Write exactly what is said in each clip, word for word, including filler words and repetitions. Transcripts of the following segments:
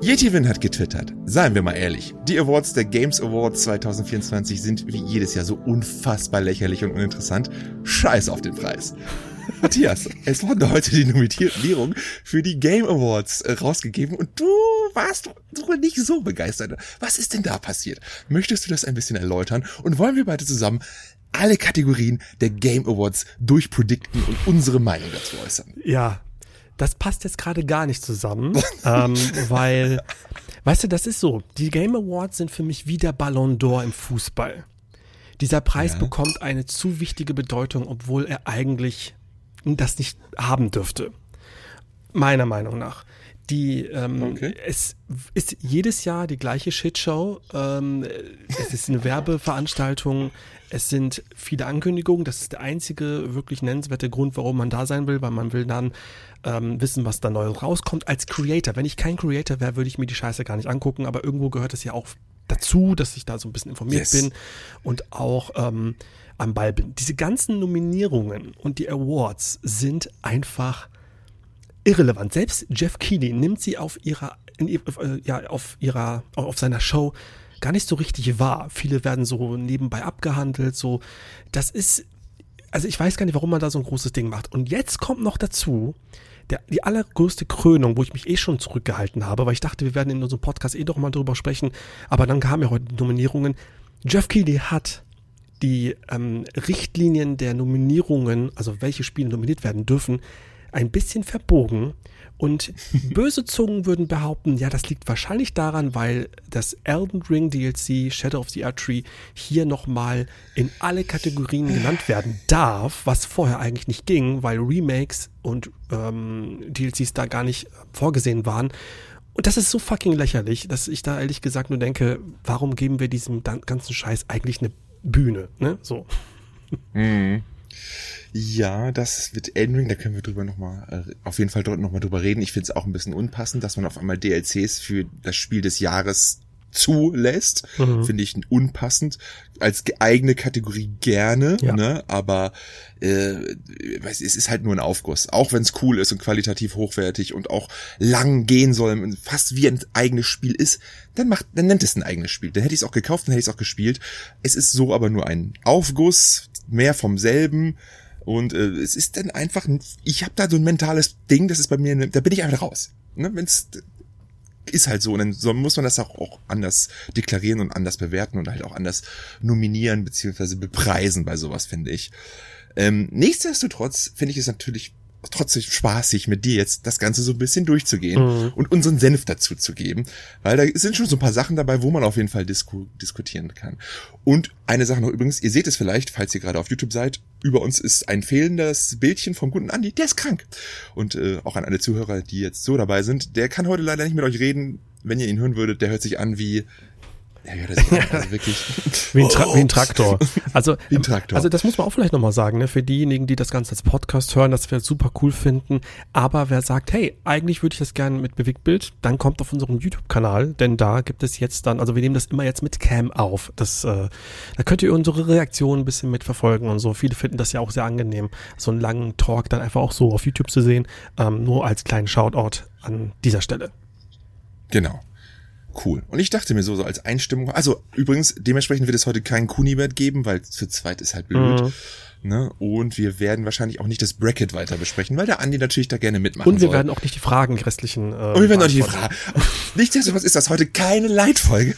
Yetivin hat getwittert. Seien wir mal ehrlich, die Awards der Games Awards zwanzig vierundzwanzig sind wie jedes Jahr so unfassbar lächerlich und uninteressant. Scheiß auf den Preis. Matthias, es wurde heute die Nominierung für die Game Awards äh, rausgegeben und du warst wohl nicht so begeistert. Was ist denn da passiert? Möchtest du das ein bisschen erläutern? Und wollen wir beide zusammen alle Kategorien der Game Awards durchpredikten und unsere Meinung dazu äußern? Ja, das passt jetzt gerade gar nicht zusammen, ähm, weil, weißt du, das ist so, die Game Awards sind für mich wie der Ballon d'Or im Fußball. Dieser Preis ja. bekommt eine zu wichtige Bedeutung, obwohl er eigentlich das nicht haben dürfte. Meiner Meinung nach. Die, ähm, okay. Es ist jedes Jahr die gleiche Shitshow. Ähm, es ist eine Werbeveranstaltung. Es sind viele Ankündigungen. Das ist der einzige wirklich nennenswerte Grund, warum man da sein will, weil man will dann ähm, wissen, was da neu rauskommt. Als Creator. Wenn ich kein Creator wäre, würde ich mir die Scheiße gar nicht angucken. Aber irgendwo gehört es ja auch dazu, dass ich da so ein bisschen informiert yes. bin und auch ähm, am Ball bin. Diese ganzen Nominierungen und die Awards sind einfach irrelevant. Selbst Jeff Keighley nimmt sie auf ihrer, in, äh, ja, auf ihrer, auf seiner Show gar nicht so richtig wahr. Viele werden so nebenbei abgehandelt, so. Das ist, also ich weiß gar nicht, warum man da so ein großes Ding macht. Und jetzt kommt noch dazu, der, die allergrößte Krönung, wo ich mich eh schon zurückgehalten habe, weil ich dachte, wir werden in unserem Podcast eh doch mal drüber sprechen, aber dann kamen ja heute die Nominierungen. Jeff Keighley hat die ähm, Richtlinien der Nominierungen, also welche Spiele nominiert werden dürfen, ein bisschen verbogen und böse Zungen würden behaupten, ja, das liegt wahrscheinlich daran, weil das Elden Ring D L C Shadow of the Erdtree hier nochmal in alle Kategorien genannt werden darf, was vorher eigentlich nicht ging, weil Remakes und ähm, D L Cs da gar nicht vorgesehen waren. Und das ist so fucking lächerlich, dass ich da ehrlich gesagt nur denke, warum geben wir diesem ganzen Scheiß eigentlich eine Bühne, ne? So. Mhm. Ja, das wird Elden Ring, da können wir drüber nochmal, äh, auf jeden Fall dort nochmal drüber reden. Ich finde es auch ein bisschen unpassend, dass man auf einmal D L Cs für das Spiel des Jahres zulässt. Mhm. Finde ich unpassend. Als eigene Kategorie gerne, ja. ne, aber äh, es ist halt nur ein Aufguss. Auch wenn es cool ist und qualitativ hochwertig und auch lang gehen soll, fast wie ein eigenes Spiel ist, dann macht, dann nennt es ein eigenes Spiel. Dann hätte ich es auch gekauft, dann hätte ich es auch gespielt. Es ist so aber nur ein Aufguss, mehr vom selben. Und äh, es ist dann einfach, ich habe da so ein mentales Ding, das ist bei mir, da bin ich einfach raus. Ne? Wenn's ist halt so, und dann so muss man das auch, auch anders deklarieren und anders bewerten und halt auch anders nominieren beziehungsweise bepreisen bei sowas, finde ich. Ähm, nichtsdestotrotz finde ich es natürlich trotzdem spaßig, mit dir jetzt das Ganze so ein bisschen durchzugehen mhm. und unseren Senf dazu zu geben, weil da sind schon so ein paar Sachen dabei, wo man auf jeden Fall disku- diskutieren kann. Und eine Sache noch übrigens, ihr seht es vielleicht, falls ihr gerade auf YouTube seid, über uns ist ein fehlendes Bildchen vom guten Andi, der ist krank. Und äh, auch an alle Zuhörer, die jetzt so dabei sind, der kann heute leider nicht mit euch reden. Wenn ihr ihn hören würdet, der hört sich an wie Ja, ja, das ist also wirklich wie, ein Tra- wie ein Traktor. Also, wie ein Traktor. Also das muss man auch vielleicht nochmal sagen, ne? Für diejenigen, die das Ganze als Podcast hören, das wir super cool finden. Aber wer sagt, hey, eigentlich würde ich das gerne mit Bewegtbild, dann kommt auf unserem YouTube-Kanal, denn da gibt es jetzt dann, also wir nehmen das immer jetzt mit Cam auf. Das, äh, da könnt ihr unsere Reaktion ein bisschen mitverfolgen und so. Viele finden das ja auch sehr angenehm, so einen langen Talk dann einfach auch so auf YouTube zu sehen. Ähm, nur als kleinen Shoutout an dieser Stelle. Genau. Cool. Und ich dachte mir so, so als Einstimmung, also übrigens, dementsprechend wird es heute keinen Kunibert geben, weil zu zweit ist halt blöd. Mhm. Ne? Und wir werden wahrscheinlich auch nicht das Bracket weiter besprechen, weil der Andi natürlich da gerne mitmachen Und wir soll. werden auch nicht die Fragen, die restlichen. Äh, Und wir werden auch nicht die Fragen. Nichtsdestotrotz ist das heute keine Leitfolge.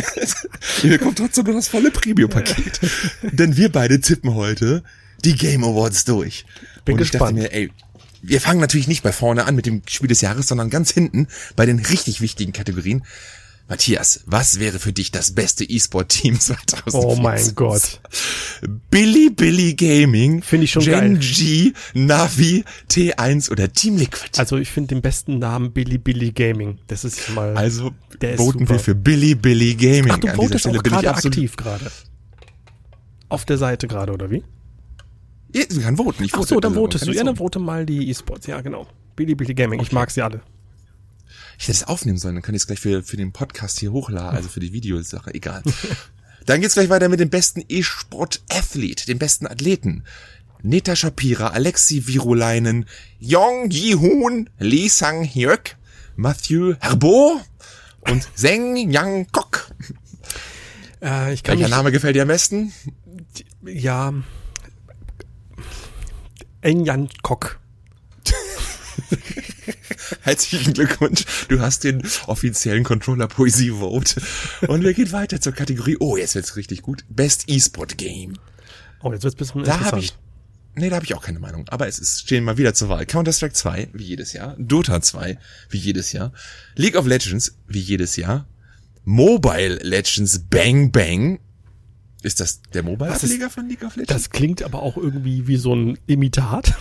Ihr bekommt trotzdem noch das volle Premium-Paket. Denn wir beide tippen heute die Game Awards durch. Bin Und gespannt. Ich dachte mir, ey, wir fangen natürlich nicht bei vorne an mit dem Spiel des Jahres, sondern ganz hinten bei den richtig wichtigen Kategorien. Matthias, was wäre für dich das beste E-Sport-Team zwanzig vierzehn? Oh mein Gott. Bilibili Gaming, finde ich schon Gen geil. G, Navi, T eins oder Team Liquid. Also ich finde den besten Namen Bilibili Gaming. Das ist mal. Also der voten ist wir für Bilibili Gaming. Ach, du An dieser votest Stelle auch bin ich gerade absolut aktiv gerade. Auf der Seite gerade, oder wie? Ja, du kannst voten. Ich Ach vote. so, dann Also, votest du. kann Ja, ich dann so. vote mal die E-Sports. Ja, genau. Bilibili Gaming. Ich Okay. mag sie alle. Ich hätte es aufnehmen sollen, dann kann ich es gleich für, für den Podcast hier hochladen, also für die Videosache, egal. Dann geht's gleich weiter mit dem besten E-Sport-Athlet, dem besten Athleten. Neta Shapira, Alexi Virulainen, Yong Ji-hoon, Lee Sang-hyuk, Mathieu Herbeau und Seng Yang Kok. Äh, ich kann Welcher mich, Name gefällt dir am besten? Ja, Enjan Kok. Herzlichen Glückwunsch, du hast den offiziellen Controller-Poesie-Vote. Und wir gehen weiter zur Kategorie, oh, jetzt wird's richtig gut, Best E-Sport-Game. Oh, jetzt wird's ein bisschen Da interessant. habe ich, nee, da habe ich auch keine Meinung, aber es ist, stehen mal wieder zur Wahl. Counter-Strike zwei, wie jedes Jahr, Dota zwei, wie jedes Jahr, League of Legends, wie jedes Jahr, Mobile Legends Bang Bang. Ist das der Mobile-Ableger von League of Legends? Das klingt aber auch irgendwie wie so ein Imitat.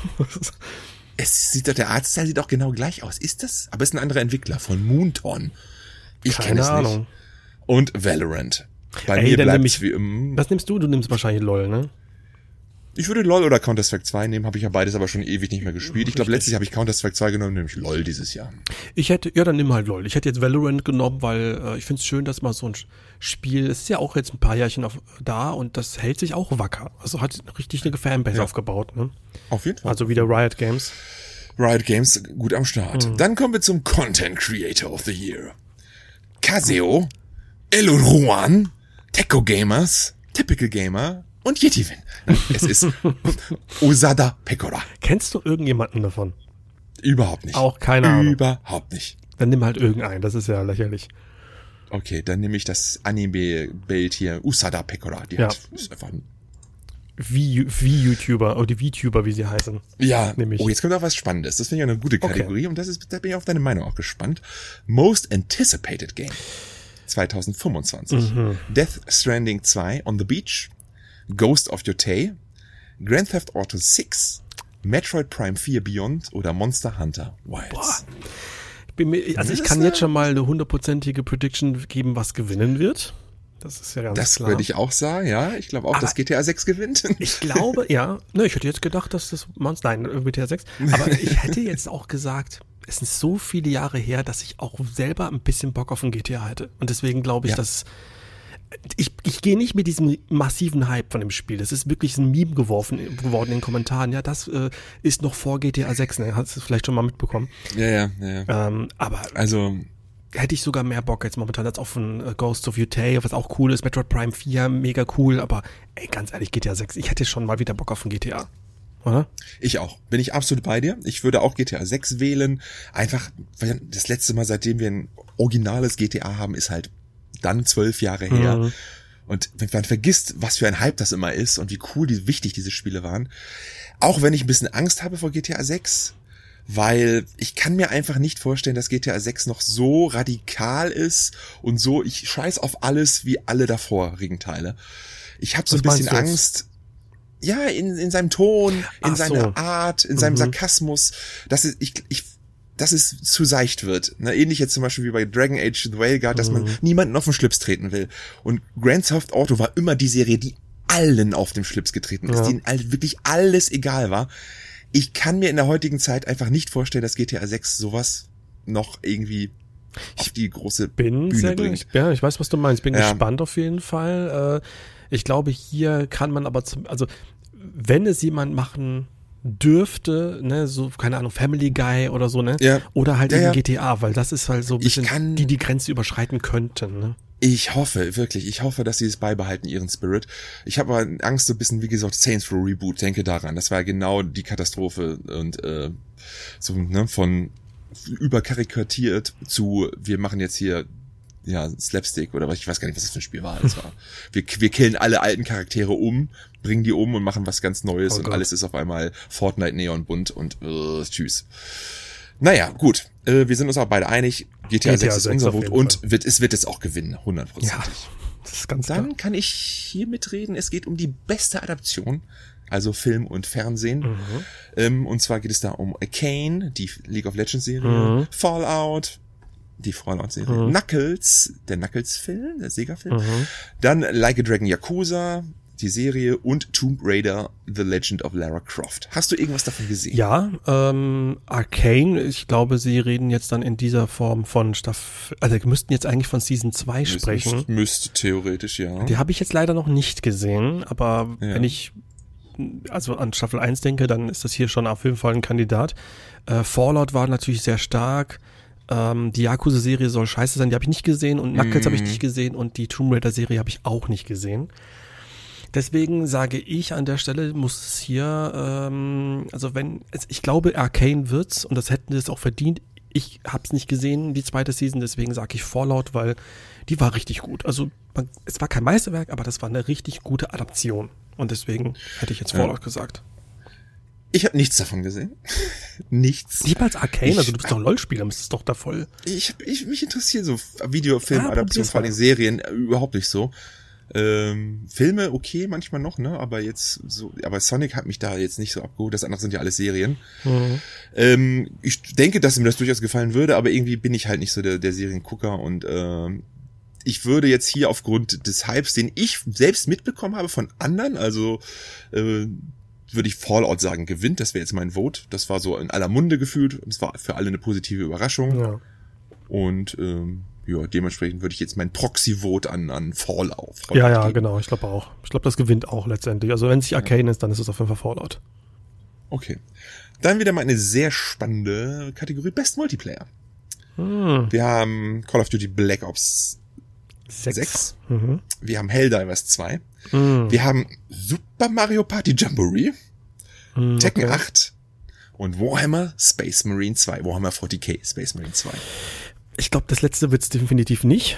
Es sieht doch, der Artstyle sieht auch genau gleich aus. Ist das? Aber es ist ein anderer Entwickler von Moonton. Ich Keine kenne es Ahnung. nicht. Und Valorant. Bei Ey, mir dann bleibt nehm es ich- wie im, Was nimmst du? Du nimmst wahrscheinlich LOL, ne? ich würde LoL oder Counter-Strike zwei nehmen, habe ich ja beides aber schon ewig nicht mehr gespielt. Ich glaube, Richtig. letztlich habe ich Counter-Strike zwei genommen, nämlich LoL dieses Jahr. Ich hätte, ja, dann nimm halt LOL. Ich hätte jetzt Valorant genommen, weil äh, ich finde es schön, dass mal so ein Spiel, es ist ja auch jetzt ein paar Jährchen auf, da und das hält sich auch wacker. Also hat richtig eine Fanbase Ja. aufgebaut, ne? Auf jeden Fall. Also wieder Riot Games. Riot Games gut am Start. Mhm. Dann kommen wir zum Content Creator of the Year. Kaseo, Eluruan, Techo Gamers, Typical Gamer und Yetivin. Es ist Osada Pekora. Kennst du irgendjemanden davon? Überhaupt nicht. Auch keine Ahnung. Überhaupt nicht. Dann nimm halt irgendeinen, das ist ja lächerlich. Okay, dann nehme ich das Anime-Bild hier, Usada Pekora. Die Ja. hat, ist einfach ein, Wie, wie YouTuber, oder die VTuber, wie sie heißen. ja, Nehm ich. oh, jetzt kommt auch was Spannendes. Das finde ich eine gute Kategorie und das ist, da bin ich auf deine Meinung auch gespannt. Most Anticipated Game zwanzig fünfundzwanzig. Mhm. Death Stranding zwei, On the Beach, Ghost of Yotei, Grand Theft Auto sechs, Metroid Prime vier Beyond oder Monster Hunter Wilds. Boah. Ich bin mir, also ich Das kann ist, jetzt äh, schon mal eine hundertprozentige Prediction geben, was gewinnen wird. Das ist ja ganz Das klar. würde ich auch sagen, ja. Ich glaube auch, Aber dass G T A sechs gewinnt. Ich glaube, ja. Ne, ich hätte jetzt gedacht, dass das Monster, nein, G T A sechs. Aber ich hätte jetzt auch gesagt, es sind so viele Jahre her, dass ich auch selber ein bisschen Bock auf ein G T A hätte. Und deswegen glaube ich, Ja. dass ich, ich gehe nicht mit diesem massiven Hype von dem Spiel. Das ist wirklich ein Meme geworfen, geworden in den Kommentaren. Ja, das äh, ist noch vor G T A sechs, ne? Hast du vielleicht schon mal mitbekommen. Ja, ja, ja. ja. Ähm, aber Also, hätte ich sogar mehr Bock jetzt momentan als auf ein äh, Ghost of Yotei, was auch cool ist. Metroid Prime vier, mega cool. Aber ey, ganz ehrlich, G T A sechs, ich hätte schon mal wieder Bock auf ein G T A. Oder? ich auch. Bin ich absolut bei dir. Ich würde auch G T A sechs wählen. Einfach, weil das letzte Mal, seitdem wir ein originales G T A haben, ist halt dann zwölf Jahre her. Mhm. Und wenn man vergisst, was für ein Hype das immer ist und wie cool, wie wichtig diese Spiele waren. Auch wenn ich ein bisschen Angst habe vor G T A sechs, weil ich kann mir einfach nicht vorstellen, dass G T A sechs noch so radikal ist und so, ich scheiß auf alles wie alle davorigen Teile. Ich habe so ein Was bisschen meinst du Angst, ja, in, in seinem Ton, in Ach seiner so. Art, in seinem Mhm. Sarkasmus, dass es, ich, ich, dass es zu seicht wird. Ne, ähnlich jetzt zum Beispiel wie bei Dragon Age The Whale Guard, dass man Mhm. niemanden auf den Schlips treten will. Und Grand Theft Auto war immer die Serie, die allen auf den Schlips getreten ist, Ja. denen all, wirklich alles egal war. Ich kann mir in der heutigen Zeit einfach nicht vorstellen, dass G T A sechs sowas noch irgendwie auf die große Bin Bühne sehr bringt. ich, ja, ich weiß, was du meinst. Bin Ja. gespannt auf jeden Fall. Äh, ich glaube, hier kann man aber zum, also wenn es jemand machen dürfte, ne, so, keine Ahnung, Family Guy oder so, ne? Ja. Oder halt Ja, eben ja. G T A, weil das ist halt so ein Ich bisschen, kann- die die Grenze überschreiten könnten, ne? Ich hoffe, wirklich, ich hoffe, dass sie es beibehalten, ihren Spirit. Ich habe aber Angst, so ein bisschen, wie gesagt, Saints Row Reboot, denke daran. Das war ja genau die Katastrophe und äh, so, ne, von überkarikatiert zu, wir machen jetzt hier ja Slapstick oder was, ich weiß gar nicht, was das für ein Spiel war. Das war wir, wir killen alle alten Charaktere um, bringen die um und machen was ganz Neues Oh und Gott. alles ist auf einmal Fortnite Neonbunt und äh, tschüss. Naja, gut. Äh, wir sind uns aber beide einig, G T A, G T A sechs ist sechs unser auf Vote jeden und Fall. wird, es wird es auch gewinnen, hundertprozentig. Das ist ganz klar. Dann kann ich hier mitreden, es geht um die beste Adaption, also Film und Fernsehen. Mhm. Ähm, und zwar geht es da um Arcane, die League of Legends Serie, Mhm. Fallout, die Fallout-Serie, Mhm. Knuckles, der Knuckles-Film, der Sega-Film, Mhm. dann Like a Dragon Yakuza, die Serie und Tomb Raider, The Legend of Lara Croft. Hast du irgendwas davon gesehen? Ja, ähm, Arcane, ich glaube, sie reden jetzt dann in dieser Form von Staffel, also wir müssten jetzt eigentlich von Season zwei Müsste- sprechen. Müsste theoretisch, ja. Die habe ich jetzt leider noch nicht gesehen, aber Ja. wenn ich also an Staffel eins denke, dann ist das hier schon auf jeden Fall ein Kandidat. Äh, Fallout war natürlich sehr stark. Ähm, die Yakuza-Serie soll scheiße sein, die habe ich nicht gesehen und Knuckles Mm. habe ich nicht gesehen und die Tomb Raider-Serie habe ich auch nicht gesehen. Deswegen sage ich an der Stelle, muss es hier, ähm, also wenn, ich glaube Arcane wird's und das hätten sie es auch verdient. Ich hab's nicht gesehen, die zweite Season, deswegen sage ich Fallout, weil die war richtig gut. Also man, es war kein Meisterwerk, aber das war eine richtig gute Adaption. Und deswegen hätte ich jetzt Fallout ja. gesagt. Ich habe nichts davon gesehen. Nichts. Niemals Arcane, ich, also du bist doch ein LoL-Spieler, müsstest doch da voll. Ich, ich mich interessiert so Videofilm, ah, Adaption, vor allem Serien, äh, überhaupt nicht so. Ähm, Filme okay, manchmal noch, ne, aber jetzt so, aber Sonic hat mich da jetzt nicht so abgeholt, das andere sind ja alles Serien. Mhm. Ähm, ich denke, dass ihm das durchaus gefallen würde, aber irgendwie bin ich halt nicht so der, der Seriengucker und ähm, ich würde jetzt hier aufgrund des Hypes, den ich selbst mitbekommen habe von anderen, also äh, würde ich Fallout sagen, gewinnt, das wäre jetzt mein Vote, das war so in aller Munde gefühlt und es war für alle eine positive Überraschung. Ja. Und ähm, ja, dementsprechend würde ich jetzt mein Proxy-Vote an, an Fallout. Fallout ja, ja, geben. genau. Ich glaube auch. Ich glaube, das gewinnt auch letztendlich. Also wenn es nicht Arcane ja. ist, dann ist es auf jeden Fall Fallout. Okay. Dann wieder mal eine sehr spannende Kategorie Best Multiplayer. Hm. Wir haben Call of Duty Black Ops sechs. sechs. Mhm. Wir haben Helldivers zwei. Mhm. Wir haben Super Mario Party Jamboree. Mhm, Tekken okay. acht. Und Warhammer Space Marine zwei. Warhammer vierzig K Space Marine zwei. Ich glaube, das letzte wird es definitiv nicht.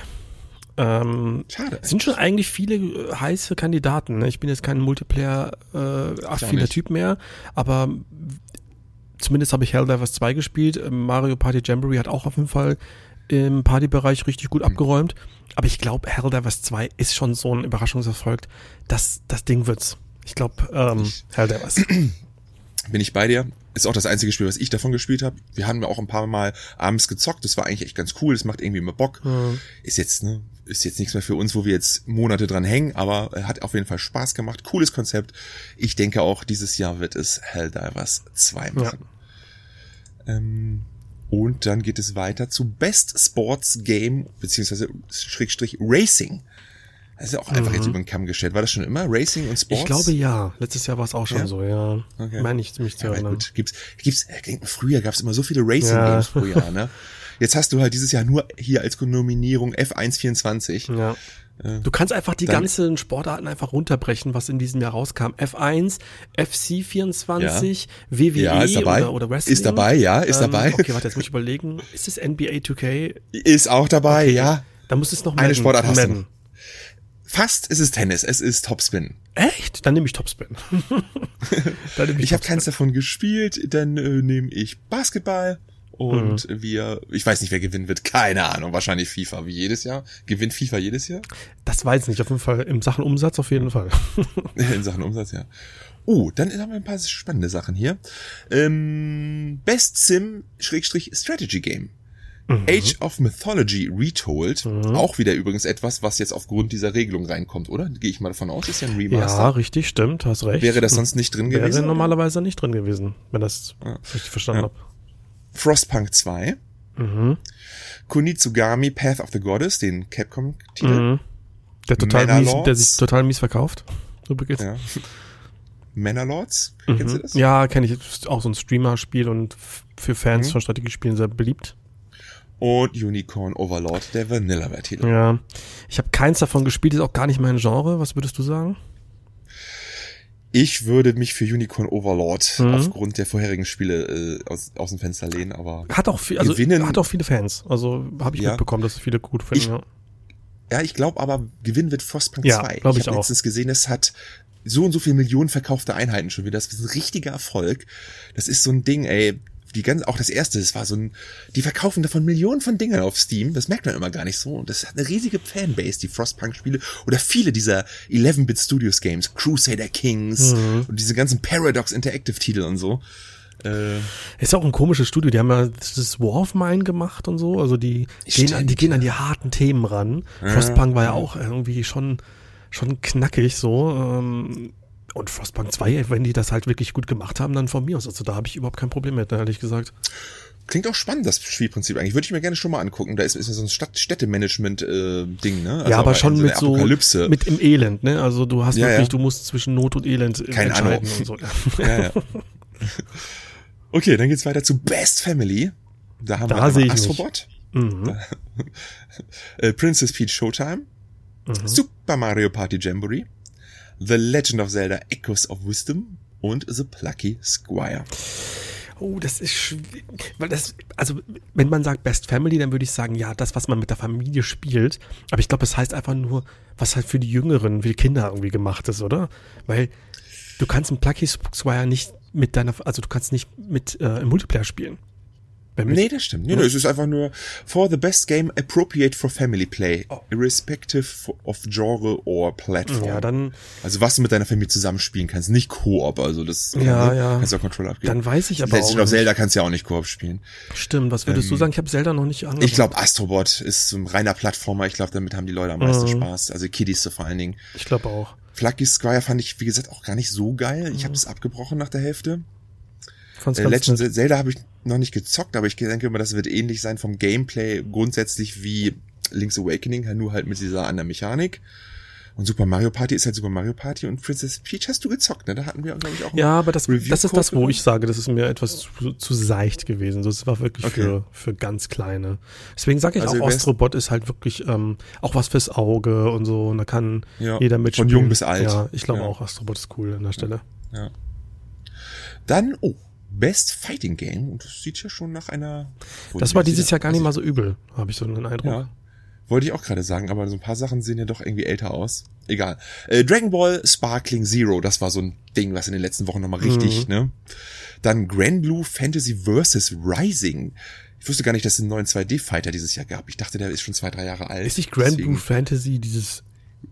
Ähm, Schade. Es sind schon eigentlich viele äh, heiße Kandidaten. Ne? Ich bin jetzt kein Multiplayer-affiner äh, Typ mehr, aber zumindest habe ich Helldivers zwei gespielt. Mario Party Jamboree hat auch auf jeden Fall im Partybereich richtig gut mhm. abgeräumt. Aber ich glaube, Helldivers zwei ist schon so ein Überraschungserfolg. Das, das Ding wird's. Ich glaube, ähm, Helldivers. Bin ich bei dir. Ist auch das einzige Spiel, was ich davon gespielt habe. Wir haben ja auch ein paar Mal abends gezockt. Das war eigentlich echt ganz cool. Das macht irgendwie immer Bock. Mhm. Ist jetzt, ne, ist jetzt nichts mehr für uns, wo wir jetzt Monate dran hängen, aber hat auf jeden Fall Spaß gemacht. Cooles Konzept. Ich denke auch, dieses Jahr wird es Helldivers zwei machen. Ja. Ähm, und dann geht es weiter zu Best Sports Game, beziehungsweise Schrägstrich Racing. Das ist ja auch einfach mhm. jetzt über den Kamm gestellt. War das schon immer Racing und Sports? Ich glaube ja. Letztes Jahr war es auch schon ja? so, ja. Okay. Meine ich ziemlich zu ja, erinnern. Gut. Gibt's, gibt's, früher gab es immer so viele Racing-Games ja. pro Jahr, ne? Jetzt hast du halt dieses Jahr nur hier als Nominierung F eins vierundzwanzig. Ja. Du kannst einfach die Dann, ganzen Sportarten einfach runterbrechen, was in diesem Jahr rauskam. F eins, F C vierundzwanzig, ja. W W E ja, ist dabei. Oder, oder Wrestling. Ist dabei, ja, ist ähm, dabei. Okay, warte, jetzt muss ich überlegen. Ist es N B A zwei K? Ist auch dabei, okay. ja. Da muss es noch Eine Madden, Sportart hast Madden. du. Fast ist es Tennis, es ist Topspin. Echt? Dann nehme ich Topspin. dann nehm ich ich habe keins davon gespielt, dann äh, nehme ich Basketball und mhm. wir, ich weiß nicht, wer gewinnen wird, keine Ahnung, wahrscheinlich FIFA, wie jedes Jahr. Gewinnt FIFA jedes Jahr? Das weiß ich nicht, auf jeden Fall, in Sachen Umsatz auf jeden Fall. In Sachen Umsatz, ja. Oh, dann haben wir ein paar spannende Sachen hier. Ähm, Best Sim Schrägstrich Strategy Game. Mhm. Age of Mythology Retold. Mhm. Auch wieder übrigens etwas, was jetzt aufgrund dieser Regelung reinkommt, oder? Gehe ich mal davon aus, ist ja ein Remaster. Ja, richtig, stimmt, hast recht. Wäre das sonst nicht drin Wäre gewesen? Wäre normalerweise nicht drin gewesen, wenn das ja. richtig verstanden ja. habe. Frostpunk zwei. Mhm. Kunitsugami Path of the Goddess, den Capcom-Titel. Mhm. Der total mies, der sich total mies verkauft. Übrigens. Ja. Manor-Lords, mhm. kennst du das? Ja, kenne ich. Ist auch so ein Streamer-Spiel und für Fans mhm. von Strategiespielen sehr beliebt. Und Unicorn Overlord, der Vanillaware-Titel. Ja, ich habe keins davon gespielt, ist auch gar nicht mein Genre. Was würdest du sagen? Ich würde mich für Unicorn Overlord mhm. aufgrund der vorherigen Spiele äh, aus, aus dem Fenster lehnen, aber hat auch viel, also gewinnen, hat auch viele Fans. Also habe ich ja. mitbekommen, dass es viele gut finden. Ich, ja. ja, ich glaube aber, gewinnen wird Frostpunk ja, zwei. Ich, ich habe letztens gesehen, es hat so und so viele Millionen verkaufte Einheiten schon wieder. Das ist ein richtiger Erfolg. Das ist so ein Ding, ey. Die ganze, auch das erste, das war so ein, die verkaufen davon Millionen von Dingern auf Steam, das merkt man immer gar nicht so, und das hat eine riesige Fanbase, die Frostpunk-Spiele, oder viele dieser eleven-Bit Studios Games, Crusader Kings, mhm. und diese ganzen Paradox Interactive-Titel und so. Äh, ist auch ein komisches Studio, die haben ja das War of Mine gemacht und so, also die stimmt, gehen an, die gehen an die harten Themen ran. Ja. Frostpunk war ja auch irgendwie schon, schon knackig so, ähm, und Frostpunk zwei, wenn die das halt wirklich gut gemacht haben, dann von mir aus. Also da habe ich überhaupt kein Problem mit, ehrlich gesagt. Klingt auch spannend, das Spielprinzip eigentlich. Würde ich mir gerne schon mal angucken. Da ist, ist ja so ein Stadt- Städtemanagement-Ding, ne? Also ja, aber schon mit so, Apokalypse. mit im Elend, ne? Also du hast ja, wirklich, ja. du musst zwischen Not und Elend Keine entscheiden Ahnung. und so. Ja, ja. Okay, dann geht's weiter zu Best Family. Da haben da wir Astrobot, mhm. äh, Princess Peach Showtime, mhm. Super Mario Party Jamboree, The Legend of Zelda Echoes of Wisdom und The Plucky Squire. Oh, das ist schwierig, weil das, also wenn man sagt Best Family, dann würde ich sagen, ja, das, was man mit der Familie spielt, aber ich glaube, es heißt einfach nur, was halt für die Jüngeren, für die Kinder irgendwie gemacht ist, oder? Weil du kannst ein Plucky Squire nicht mit deiner, also du kannst nicht mit äh, im Multiplayer spielen. Nee, das stimmt. Nee, nee, es ist einfach nur for the best game appropriate for family play, oh. irrespective of genre or platform. Ja, dann. Also was du mit deiner Familie zusammenspielen kannst, nicht Koop, also das ja, kann, ja. kannst du auch Controller abgeben. Dann weiß ich aber Legend auch of Zelda kannst du ja auch nicht Koop spielen. Stimmt, was würdest ähm, du sagen? Ich habe Zelda noch nicht angefangen. Ich glaube, Astrobot ist so ein reiner Plattformer. Ich glaube, damit haben die Leute am meisten mhm. Spaß. Also Kiddies so vor allen Dingen. Ich glaube auch. Plucky Squire fand ich, wie gesagt, auch gar nicht so geil. Mhm. Ich habe es abgebrochen nach der Hälfte. Äh, Legend of Zelda habe ich noch nicht gezockt, aber ich denke immer, das wird ähnlich sein vom Gameplay grundsätzlich wie Link's Awakening, nur halt mit dieser anderen Mechanik. Und Super Mario Party ist halt Super Mario Party und Princess Peach hast du gezockt, ne? Da hatten wir, glaube ich, auch ja, aber das, das ist das, wo ich sage, das ist mir etwas zu, zu seicht gewesen. Das war wirklich okay. für für ganz Kleine. Deswegen sage ich also auch, Astrobot ist halt wirklich ähm, auch was fürs Auge und so. Und da kann ja, jeder mitspielen. Von jung bis alt. Ja, ich glaube ja. auch, Astrobot ist cool an der Stelle. Ja. Dann, oh, Best Fighting Game. Und das sieht ja schon nach einer... Das war dieses Jahr gar nicht mal so übel, habe ich so einen Eindruck. Ja. Wollte ich auch gerade sagen, aber so ein paar Sachen sehen ja doch irgendwie älter aus. Egal. Äh, Dragon Ball Sparkling Zero, das war so ein Ding, was in den letzten Wochen nochmal richtig, mhm. ne? Dann Granblue Fantasy versus. Rising. Ich wusste gar nicht, dass es einen neuen zwei D-Fighter dieses Jahr gab. Ich dachte, der ist schon zwei, drei Jahre alt. Ist nicht Granblue Fantasy dieses...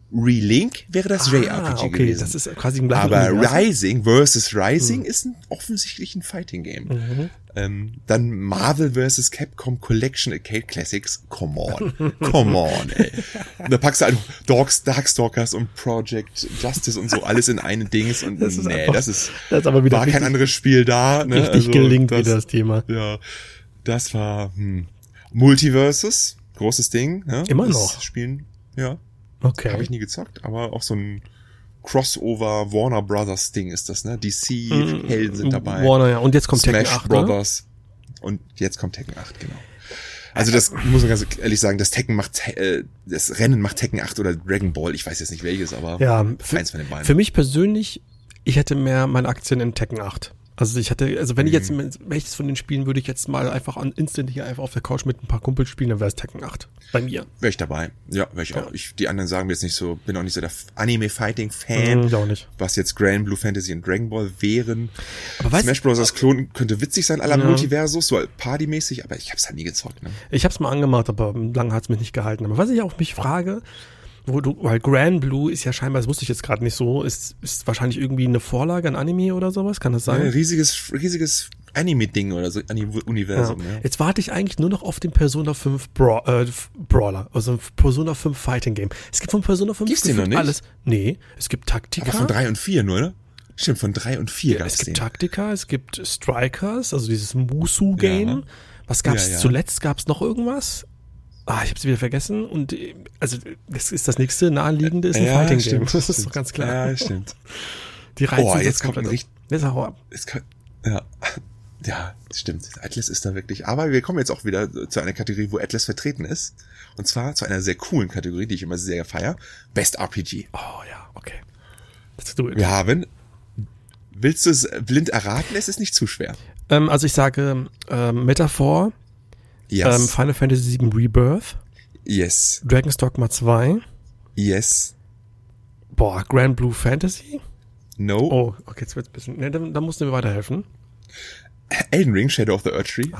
Relink wäre das ah, J R P G okay, gewesen. Das ist quasi ein gleiches Aber Universum. Rising versus. Rising mhm. ist ein offensichtlich ein Fighting Game. Mhm. Ähm, dann Marvel versus. Capcom Collection Arcade Classics. Come on. Come on, ey. Und da packst du halt Dogs, Darkstalkers und Project Justice und so alles in einen Dings und das ist nee, einfach, das ist, das ist aber wieder war richtig, kein anderes Spiel da. Ne? Richtig also, gelingt das, wieder das Thema. Ja, das war hm. Multiversus. Großes Ding. Ja? Immer das noch. Spielen, ja. Okay. Habe ich nie gezockt, aber auch so ein Crossover Warner Brothers Ding ist das, ne? D C mm, Helden sind dabei. Warner, ja. Und jetzt kommt Smash Tekken acht, Brothers. Ne? Und jetzt kommt Tekken acht, genau. Also das muss man ganz ehrlich sagen, das Tekken macht, äh, das Rennen macht Tekken acht oder Dragon Ball, ich weiß jetzt nicht welches, aber ja, eins von den beiden. Für mich persönlich, ich hätte mehr meine Aktien in Tekken acht. Also ich hatte, also wenn ich jetzt, welches von den Spielen würde ich jetzt mal einfach an instant hier einfach auf der Couch mit ein paar Kumpels spielen, dann wäre es Tekken acht. Bei mir. Wäre ich dabei. Ja, wäre ich ja. auch. Ich, die anderen sagen mir jetzt nicht so, bin auch nicht so der Anime-Fighting-Fan. Mhm, auch nicht. Was jetzt Granblue Fantasy und Dragon Ball wären. Aber Smash Bros. Klon könnte witzig sein, aller ja. Multiversus, so partymäßig, aber ich hab's halt nie gezockt, ne? Ich hab's mal angemacht, aber lange hat's mich nicht gehalten. Aber was ich auch mich frage, wo du, weil Granblue ist ja scheinbar, das wusste ich jetzt gerade nicht so, ist, ist wahrscheinlich irgendwie eine Vorlage, ein Anime oder sowas, kann das sein? Ja, ein riesiges, riesiges Anime-Ding oder so, Anime-Universum, ja. ja. Jetzt warte ich eigentlich nur noch auf den Persona fünf Bra- äh, Brawler, also Persona fünf Fighting Game. Es gibt von Persona fünf Gibt's den noch nicht? Alles. Nee, es gibt Taktika. Aber von drei und vier nur, ne? Stimmt, von drei und vier ja, gab's es gibt den. Taktika, es gibt Strikers, also dieses Musu-Game. Ja. Was gab's ja, ja. zuletzt? Gab's noch irgendwas? Ah, ich hab's wieder vergessen. Und also das ist das nächste naheliegende, ist ein ja, Fighting stimmt, Game. Das stimmt. ist doch ganz klar. Ja, stimmt. Die Reize oh, sind jetzt kommt ein richtig. Jetzt hau ab. Es kann, ja, ja, stimmt. Atlas ist da wirklich. Aber wir kommen jetzt auch wieder zu einer Kategorie, wo Atlas vertreten ist. Und zwar zu einer sehr coolen Kategorie, die ich immer sehr feier. Best R P G. Oh ja, okay. Let's do it. Wir haben. Willst du es blind erraten? Es ist nicht zu schwer. Ähm, also ich sage ähm, Metaphor. Yes. Ähm, Final Fantasy sieben Rebirth. Yes. Dragon's Dogma zwei. Yes. Boah, Granblue Fantasy? No. Oh, okay, jetzt wird's ein bisschen. Ne, da, da musst du mir weiterhelfen. Elden Ring, Shadow of the Erdtree.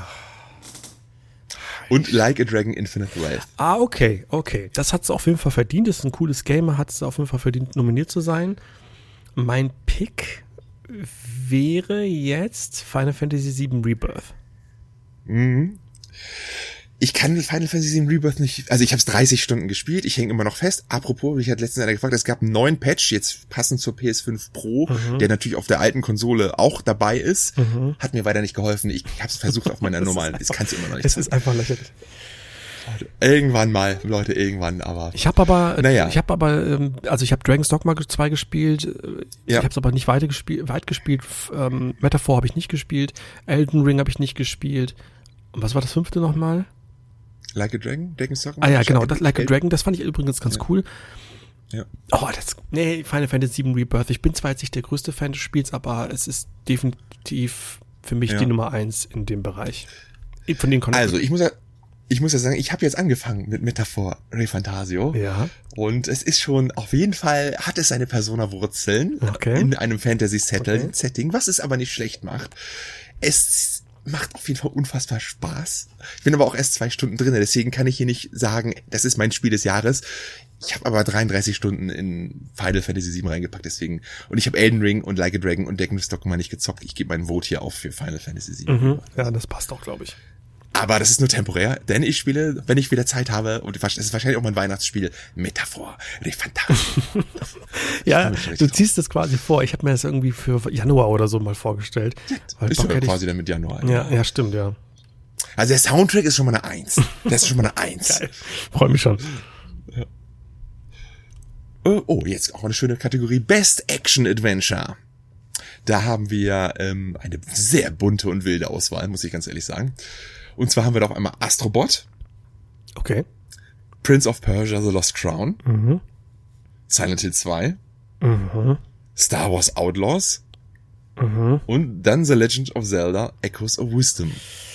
Und Like a Dragon Infinite Wealth. Ah, okay, okay. Das hat's auf jeden Fall verdient. Das ist ein cooles Game. Hat es auf jeden Fall verdient, nominiert zu sein. Mein Pick wäre jetzt Final Fantasy sieben Rebirth. Mhm. Ich kann Final Fantasy sieben Rebirth nicht, also ich habe es dreißig Stunden gespielt, ich hänge immer noch fest. Apropos, ich hatte letztens einer gefragt, es gab einen neuen Patch, jetzt passend zur P S fünf Pro, mhm. der natürlich auf der alten Konsole auch dabei ist. Mhm. Hat mir weiter nicht geholfen. Ich habe es versucht auf meiner normalen, das kannst du immer noch nicht. Es ist einfach lächerlich. Irgendwann mal, Leute, irgendwann, aber. Ich habe aber, naja. ich habe aber, also ich habe Dragon's Dogma zwei gespielt, ich ja. habe es aber nicht weiter gespielt, weit gespielt. Ähm, Metaphor habe ich nicht gespielt, Elden Ring habe ich nicht gespielt. Und was war das fünfte nochmal? Like a Dragon? Dragon's Ah ja, genau, das Like a Dragon, das fand ich übrigens ganz ja. cool. Ja. Oh, das, nee, Final Fantasy sieben Rebirth. Ich bin zwar jetzt nicht der größte Fan des Spiels, aber es ist definitiv für mich ja. die Nummer eins in dem Bereich. Von den Also, ich muss ja, ich muss ja sagen, ich habe jetzt angefangen mit Metaphor ReFantasio. Ja. Und es ist schon, auf jeden Fall hat es seine Persona-Wurzeln okay. in einem Fantasy-Setting, okay. Setting, was es aber nicht schlecht macht. Es macht auf jeden Fall unfassbar Spaß. Ich bin aber auch erst zwei Stunden drin, deswegen kann ich hier nicht sagen, das ist mein Spiel des Jahres. Ich habe aber dreiunddreißig Stunden in Final Fantasy sieben reingepackt, deswegen. Und ich habe Elden Ring und Like a Dragon und Dragon's Dogma nicht gezockt. Ich gebe meinen Vote hier auf für Final Fantasy sieben. Mhm. Ja, das passt auch, glaube ich. Aber das ist nur temporär, denn ich spiele, wenn ich wieder Zeit habe, und es ist wahrscheinlich auch mein Weihnachtsspiel, Metaphor, ReFantasio. Ja, du ziehst das quasi vor. Ich habe mir das irgendwie für Januar oder so mal vorgestellt. Weil ist ja quasi dann mit Januar. Ja, ja, stimmt, ja. Also der Soundtrack ist schon mal eine Eins. Das ist schon mal eine Eins. Geil. Freue mich schon. Ja. Oh, jetzt auch eine schöne Kategorie Best Action Adventure. Da haben wir ähm, eine sehr bunte und wilde Auswahl, muss ich ganz ehrlich sagen. Und zwar haben wir da auf einmal Astrobot. Okay. Prince of Persia, The Lost Crown. Mhm. Silent Hill zwei. Mhm. Star Wars Outlaws. Mhm. Und dann The Legend of Zelda, Echoes of Wisdom.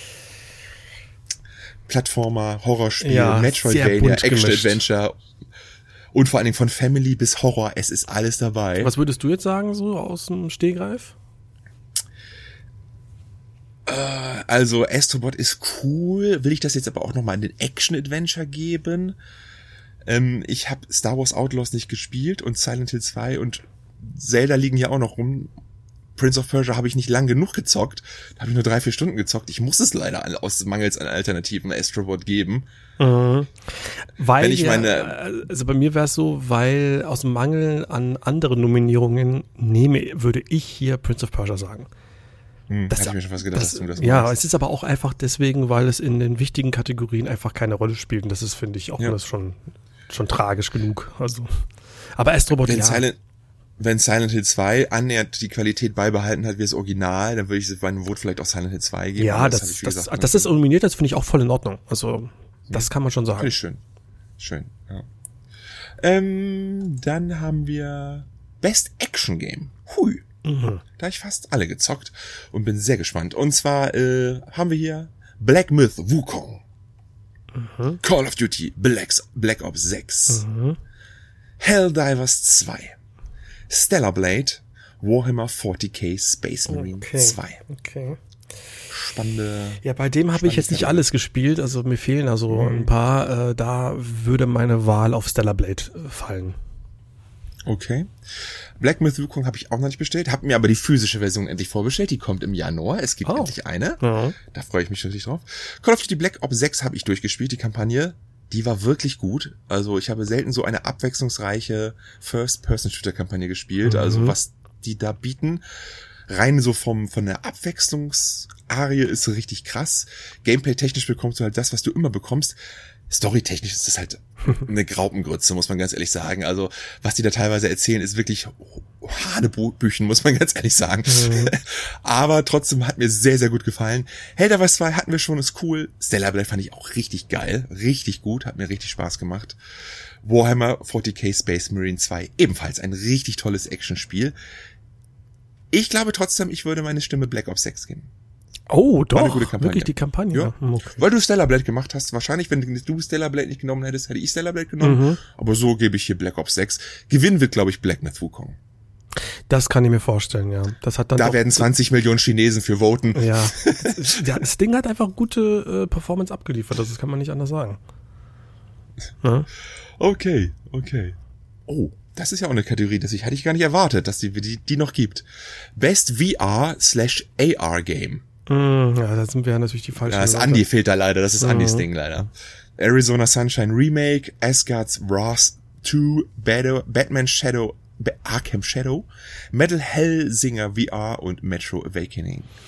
Plattformer, Horrorspiel, ja, Metroidvania, Action-Adventure und vor allen Dingen von Family bis Horror, es ist alles dabei. Was würdest du jetzt sagen, so aus dem Stehgreif? Äh, also Astrobot ist cool, will ich das jetzt aber auch nochmal in den Action-Adventure geben? Ähm, ich habe Star Wars Outlaws nicht gespielt und Silent Hill zwei und Zelda liegen hier auch noch rum. Prince of Persia habe ich nicht lang genug gezockt. Da habe ich nur drei, vier Stunden gezockt. Ich muss es leider aus Mangels an Alternativen Astrobot geben. Mhm. Weil, Wenn ich meine, ja, also bei mir wäre es so, weil aus dem Mangel an anderen Nominierungen nehme, würde ich hier Prince of Persia sagen. Hm, das, hätte ich mir schon fast gedacht, das, dass du das Ja, meinst. es ist aber auch einfach deswegen, weil es in den wichtigen Kategorien einfach keine Rolle spielt. Und das ist, finde ich, auch ja. das schon, schon tragisch genug. Also, aber Astrobot, Wenn ja. Silent, wenn Silent Hill zwei annähernd die Qualität beibehalten hat wie das Original, dann würde ich meinem Vote vielleicht auch Silent Hill zwei geben. Ja, das, das, das, das, gesagt, das ist nominiert, das finde ich auch voll in Ordnung. Also, das ja. kann man schon sagen. Finde ich schön. Schön, ja. Ähm, dann haben wir Best Action Game. Hui. Mhm. Da habe ich fast alle gezockt und bin sehr gespannt. Und zwar äh, haben wir hier Black Myth Wukong, mhm. Call of Duty Black, Black Ops sechs, mhm. Helldivers zwei, Stellar Blade, Warhammer vierzig K Space Marine okay. zwei. Okay. Spannende. Ja, bei dem habe ich jetzt nicht alles gespielt, also mir fehlen also mhm. ein paar. Äh, da würde meine Wahl auf Stellar Blade äh, fallen. Okay. Black Myth Wukong habe ich auch noch nicht bestellt, habe mir aber die physische Version endlich vorbestellt. Die kommt im Januar. Es gibt oh. endlich eine. Ja. Da freue ich mich natürlich drauf. Call of Duty Black Ops sechs habe ich durchgespielt, die Kampagne. Die war wirklich gut. Also ich habe selten so eine abwechslungsreiche First-Person-Shooter-Kampagne gespielt. Mhm. Also was die da bieten, rein so vom von der Abwechslungsarie ist so richtig krass. Gameplay-technisch bekommst du halt das, was du immer bekommst. Storytechnisch ist das halt eine Graupengrütze, muss man ganz ehrlich sagen. Also, was die da teilweise erzählen, ist wirklich Hanebüchen, muss man ganz ehrlich sagen. Mhm. Aber trotzdem hat mir sehr, sehr gut gefallen. Helldivers zwei hatten wir schon, ist cool. Stellar Blade fand ich auch richtig geil, richtig gut, hat mir richtig Spaß gemacht. Warhammer vierzig K Space Marine zwei, ebenfalls ein richtig tolles Actionspiel. Ich glaube trotzdem, ich würde meine Stimme Black Ops sechs geben. Oh, doch, wirklich die Kampagne. Ja, okay. Weil du Stellar Blade gemacht hast. Wahrscheinlich, wenn du Stellar Blade nicht genommen hättest, hätte ich Stellar Blade genommen. Mhm. Aber so gebe ich hier Black Ops sechs. Gewinnen wird, glaube ich, Black Myth Wukong. Das kann ich mir vorstellen, ja. Das hat dann da werden zwanzig Millionen Chinesen für voten. Ja. ja, das Ding hat einfach gute äh, Performance abgeliefert. Das kann man nicht anders sagen. Ja? Okay, okay. Oh, das ist ja auch eine Kategorie, das ich, hatte ich gar nicht erwartet, dass die, die, die noch gibt. Best V R slash A R Game. Mm, ja, da sind wir ja natürlich die falschen. Ja, das Andy fehlt da leider, das ist mhm. Andys Ding leider. Arizona Sunshine Remake, Asgard's Wrath zwei, Batman Shadow, Arkham Shadow, Metal Hellsinger V R und Metro Awakening.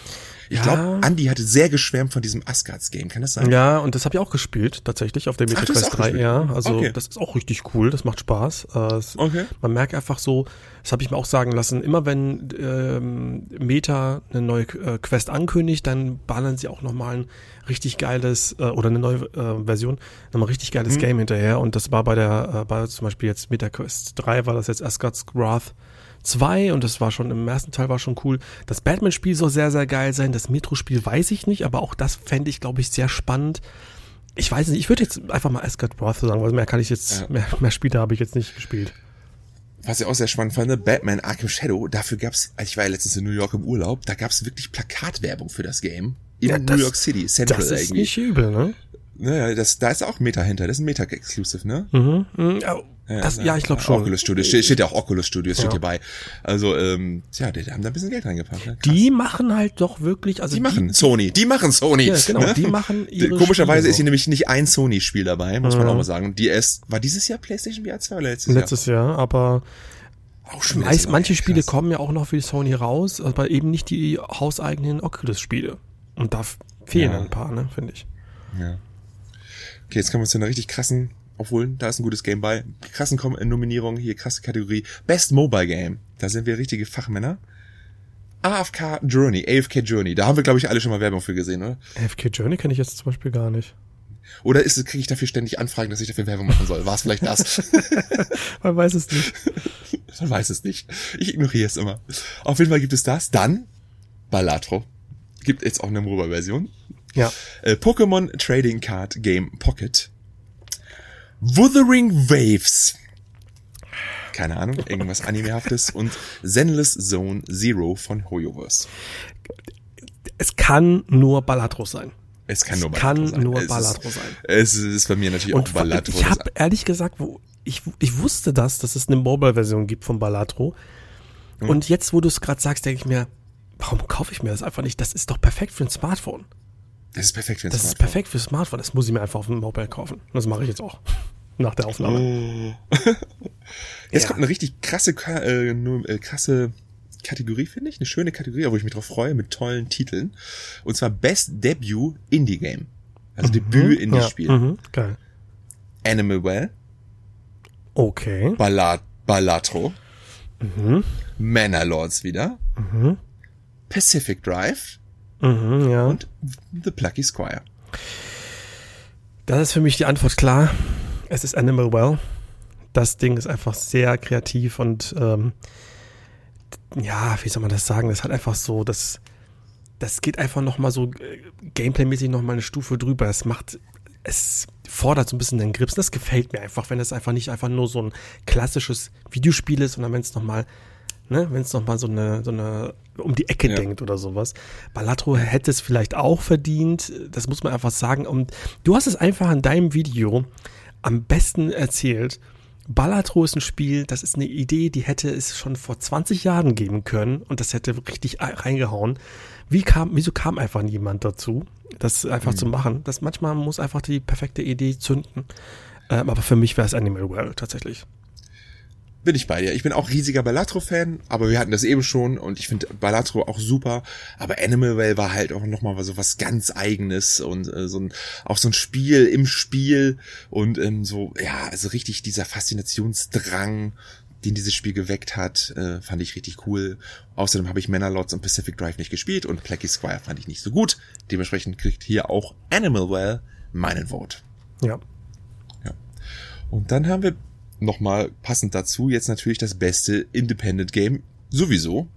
Ich Ja. glaube, Andy hatte sehr geschwärmt von diesem Asgards-Game, kann das sein? Ja, und das habe ich auch gespielt, tatsächlich, auf der Ach, du hast MetaQuest auch drei. gespielt? Ja, also Okay. das ist auch richtig cool, das macht Spaß. Äh, es, Okay. Man merkt einfach so, das habe ich mir auch sagen lassen, immer wenn ähm, Meta eine neue äh, Quest ankündigt, dann ballern sie auch nochmal ein richtig geiles, äh, oder eine neue äh, Version, nochmal richtig geiles Mhm. Game hinterher. Und das war bei der, äh, bei zum Beispiel jetzt MetaQuest drei, war das jetzt Asgard's Wrath zwei und das war schon, im ersten Teil war schon cool. Das Batman-Spiel soll sehr, sehr geil sein. Das Metro-Spiel weiß ich nicht, aber auch das fände ich, glaube ich, sehr spannend. Ich weiß nicht, ich würde jetzt einfach mal Asgard Wrath sagen, weil mehr kann ich jetzt, Ja. mehr, mehr Spiele habe ich jetzt nicht gespielt. Was ich auch sehr spannend fand, Batman Arkham Shadow, dafür gab's, ich war ja letztens in New York im Urlaub, da gab's wirklich Plakatwerbung für das Game. In Ja, New das- York City, Central Das ist irgendwie. nicht übel, ne? Naja, das, da ist auch Meta hinter, das ist ein Meta-Exclusive, ne? Mhm. mhm. Ja, das, ja, ich glaube schon. Oculus Studios, steht, steht ja auch Oculus Studios, steht Ja. hier bei. Also, ähm, tja, die, die haben da ein bisschen Geld reingepackt. Ne? Krass. Die machen halt doch wirklich, also Die machen Sony, die machen Sony. Ja, genau, ne? die machen ihre Komischerweise Spiele ist hier so. nämlich nicht ein Sony-Spiel dabei, muss man Mhm. auch mal sagen. Und die erst, war dieses Jahr PlayStation V R zwei oder letztes, letztes Jahr, aber Jahr? Auch schon wieder meist, so manche lange, Spiele krass. kommen ja auch noch für Sony raus, aber eben nicht die hauseigenen Oculus-Spiele. Und da f- fehlen Ja. ein paar, ne, finde ich. Ja. Okay, jetzt kommen wir zu einer richtig krassen, obwohl, da ist ein gutes Game bei. Krassen Kom- Nominierung, hier krasse Kategorie. Best Mobile Game. Da sind wir richtige Fachmänner. A F K Journey, A F K Journey. Da haben wir, glaube ich, alle schon mal Werbung für gesehen, oder? A F K Journey kenne ich jetzt zum Beispiel gar nicht. Oder ist es, kriege ich dafür ständig Anfragen, dass ich dafür Werbung machen soll? War es vielleicht das? Man weiß es nicht. Man weiß es nicht. Ich ignoriere es immer. Auf jeden Fall gibt es das. Dann Balatro. Gibt jetzt auch eine Mobile-Version. Ja. Äh, Pokémon Trading Card Game Pocket. Wuthering Waves. Keine Ahnung, irgendwas Animehaftes. Und Zenless Zone Zero von Hoyoverse. Es kann nur Balatro sein. Es kann nur Es kann Balatro sein. nur es Balatro ist, sein. Es ist bei mir natürlich Und auch Balatro. ich habe ehrlich gesagt, wo ich, ich wusste das, dass es eine Mobile-Version gibt von Balatro. Mhm. Und jetzt, wo du es gerade sagst, denke ich mir, warum kaufe ich mir das einfach nicht? Das ist doch perfekt für ein Smartphone. Das ist perfekt für ein Das ist Smartphone. perfekt für ein Smartphone. Das muss ich mir einfach auf dem Mobile kaufen. Und das mache ich jetzt auch. Nach der Aufnahme. Oh. Jetzt Ja. kommt eine richtig krasse, Ka- äh, nur, äh, krasse Kategorie, finde ich. Eine schöne Kategorie, wo ich mich drauf freue, mit tollen Titeln. Und zwar Best Debut Indie Game. Also Debüt Indie-Spiel. Ja, mhm, geil. Animal Well, Okay. Balat Balatro, Mhm. Manor Lords wieder, Mhm. Pacific Drive Mhm, ja. und The Plucky Squire. Das ist für mich die Antwort klar. Es ist Animal Well. Das Ding ist einfach sehr kreativ und ähm, ja, wie soll man das sagen? Das hat einfach so, das, das geht einfach nochmal so äh, Gameplay-mäßig nochmal eine Stufe drüber. Es macht, es fordert so ein bisschen den Grips. Das gefällt mir einfach, wenn es einfach nicht einfach nur so ein klassisches Videospiel ist, sondern wenn es nochmal, ne, wenn es nochmal so eine, so eine um die Ecke Ja. denkt oder sowas. Balatro hätte es vielleicht auch verdient, das muss man einfach sagen. Und du hast es einfach in deinem Video am besten erzählt. Balatro ist ein Spiel, das ist eine Idee, die hätte es schon vor zwanzig Jahren geben können und das hätte richtig reingehauen. Wie kam, wieso kam einfach niemand dazu, das einfach Mhm. zu machen? Das manchmal muss einfach die perfekte Idee zünden. Ähm, aber für mich wäre es Animal Well tatsächlich. Bin ich bei dir. Ich bin auch riesiger Balatro-Fan, aber wir hatten das eben schon und ich finde Balatro auch super. Aber Animal Well war halt auch nochmal so was ganz Eigenes und äh, so ein, auch so ein Spiel im Spiel und ähm, so, ja, also richtig dieser Faszinationsdrang, den dieses Spiel geweckt hat, äh, fand ich richtig cool. Außerdem habe ich Manor Lords und Pacific Drive nicht gespielt und Plucky Squire fand ich nicht so gut. Dementsprechend kriegt hier auch Animal Well meinen Vote. Ja. Und dann haben wir nochmal passend dazu jetzt natürlich das beste Independent Game sowieso.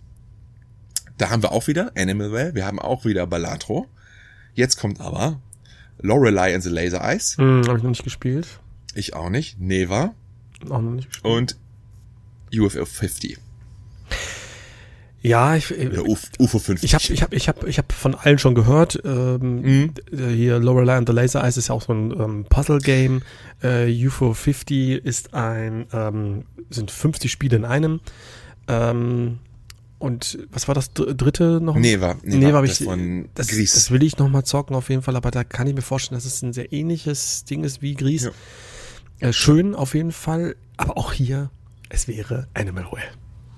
Da haben wir auch wieder Animal Well, wir haben auch wieder Balatro. Jetzt kommt aber Lorelei and the Laser Eyes. Hm, habe ich noch nicht gespielt. Ich auch nicht. Neva Auch noch nicht gespielt. und U F O fünfzig. Ja, ich, Oder U F O fünfzig. Ich habe ich hab, ich hab, ich hab von allen schon gehört. Ähm, Mhm. d- Hier Lorelei and the Laser Eyes ist ja auch so ein ähm, Puzzle-Game. Äh, U F O fünfzig ist ein, ähm, sind fünfzig Spiele in einem. Ähm, und was war das dr- dritte noch? Neva. Neva, Neva hab das ich, von das, Gris. das will ich noch mal zocken auf jeden Fall, aber da kann ich mir vorstellen, dass es ein sehr ähnliches Ding ist wie Gris. Ja. Äh, schön auf jeden Fall, aber auch hier, es wäre Animal Well.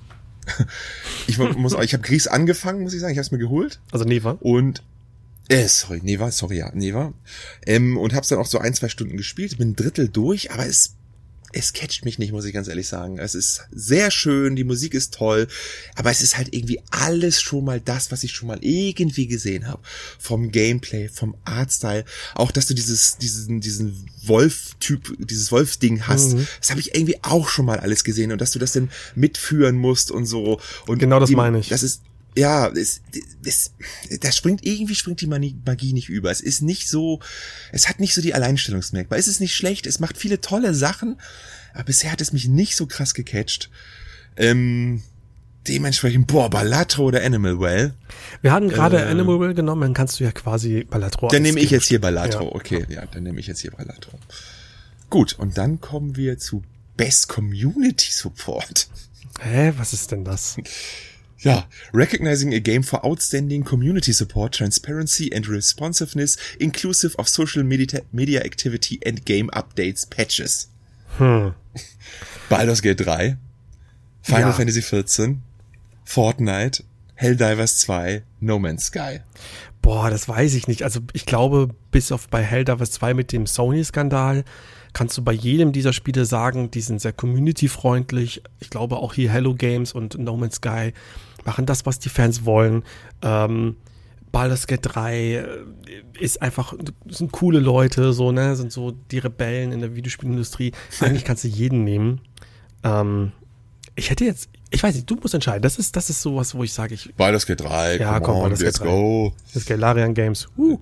Ich muss, ich habe Gries angefangen, muss ich sagen. Ich habe es mir geholt. Also Neva. Und äh, sorry, Neva, sorry, ja, Neva. Ähm, und hab's dann auch so ein, zwei Stunden gespielt. Bin ein Drittel durch, aber es es catcht mich nicht, muss ich ganz ehrlich sagen. Es ist sehr schön, die Musik ist toll, aber es ist halt irgendwie alles schon mal das, was ich schon mal irgendwie gesehen habe. Vom Gameplay, vom Artstyle, auch dass du dieses diesen diesen Wolf-Typ, dieses Wolf-Ding hast, mhm. das habe ich irgendwie auch schon mal alles gesehen und dass du das dann mitführen musst und so. Und genau das die, meine ich. Das ist Ja, es, es, das springt, irgendwie springt die Magie nicht über. Es ist nicht so, es hat nicht so die Alleinstellungsmerkmale. Es ist nicht schlecht, es macht viele tolle Sachen, aber bisher hat es mich nicht so krass gecatcht. Ähm, dementsprechend, boah, Balatro oder Animal Well. Wir hatten gerade äh, Animal Well genommen, dann kannst du ja quasi Balatro. Dann nehme ich jetzt hier Balatro, ja. okay, ja, dann nehme ich jetzt hier Balatro. Gut, und dann kommen wir zu Best Community Support. Hä, was ist denn das? Ja, recognizing a game for outstanding community support, transparency and responsiveness, inclusive of social media, media activity and game updates patches. Hm. Baldur's Gate drei, Final ja. Fantasy vierzehn, Fortnite, Helldivers zwei, No Man's Sky. Boah, das weiß ich nicht. Also ich glaube, bis auf bei Helldivers zwei mit dem Sony-Skandal kannst du bei jedem dieser Spiele sagen, die sind sehr community-freundlich. Ich glaube auch hier Hello Games und No Man's Sky machen das, was die Fans wollen. Ähm, Baldur's Gate drei ist einfach, sind coole Leute, so, ne, sind so die Rebellen in der Videospielindustrie. Eigentlich kannst du jeden nehmen. Ähm, ich hätte jetzt, ich weiß nicht, du musst entscheiden. Das ist, das ist sowas, wo ich sage, ich. Baldur's Gate drei, ja, komm, on, Baldur's Gate let's drei. go. Das Galarian Games. Uh.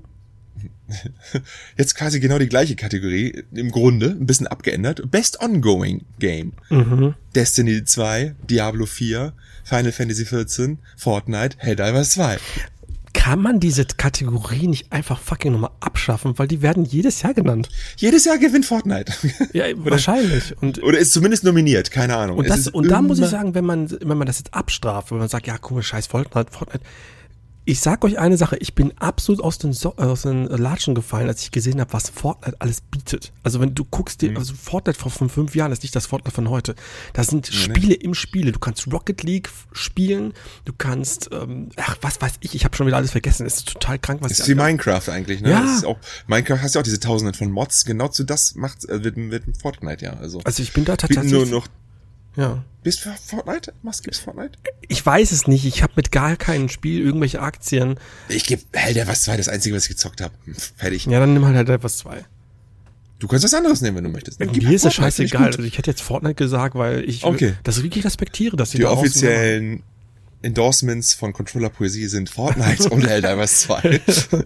Jetzt quasi genau die gleiche Kategorie, im Grunde, ein bisschen abgeändert. Best Ongoing Game. Mhm. Destiny zwei, Diablo vier, Final Fantasy vierzehn, Fortnite, Helldivers zwei. Kann man diese Kategorie nicht einfach fucking nochmal abschaffen, weil die werden jedes Jahr genannt. Jedes Jahr gewinnt Fortnite. Ja, wahrscheinlich. Und, oder ist zumindest nominiert, keine Ahnung. Und, das, und da muss ich sagen, wenn man, wenn man das jetzt abstraft, wenn man sagt, ja, guck mal, scheiß Fortnite, Fortnite. Ich sag euch eine Sache, ich bin absolut aus den, so- aus den Latschen gefallen, als ich gesehen habe, was Fortnite alles bietet. Also wenn du guckst, dir, also Fortnite von, von fünf Jahren ist nicht das Fortnite von heute. Das sind nee, Spiele im Spiele. Du kannst Rocket League spielen, du kannst, ähm, ach, was weiß ich, ich habe schon wieder alles vergessen. Es ist total krank, was ist wie Minecraft eigentlich, ne? Ja. Das ist auch, Minecraft hast ja auch diese Tausenden von Mods. Genau zu das macht, äh, wird, wird Fortnite, ja. Also, also ich bin da bieten tatsächlich. nur noch. Ja. Bist du Fortnite? Machst gibt's Fortnite? Ich weiß es nicht. Ich habe mit gar keinem Spiel irgendwelche Aktien. Ich gebe Helldivers zwei, das einzige, was ich gezockt habe. Fertig. Ja, dann nimm halt halt etwas zwei. Du kannst was anderes nehmen, wenn du möchtest. Gib Mir ist es Fortnite, scheißegal. finde Also ich hätte jetzt Fortnite gesagt, weil ich Okay. das wirklich respektiere, dass sie Die da draußen offiziellen Endorsements von Controller Poesie sind Fortnite und Helldivers zwei.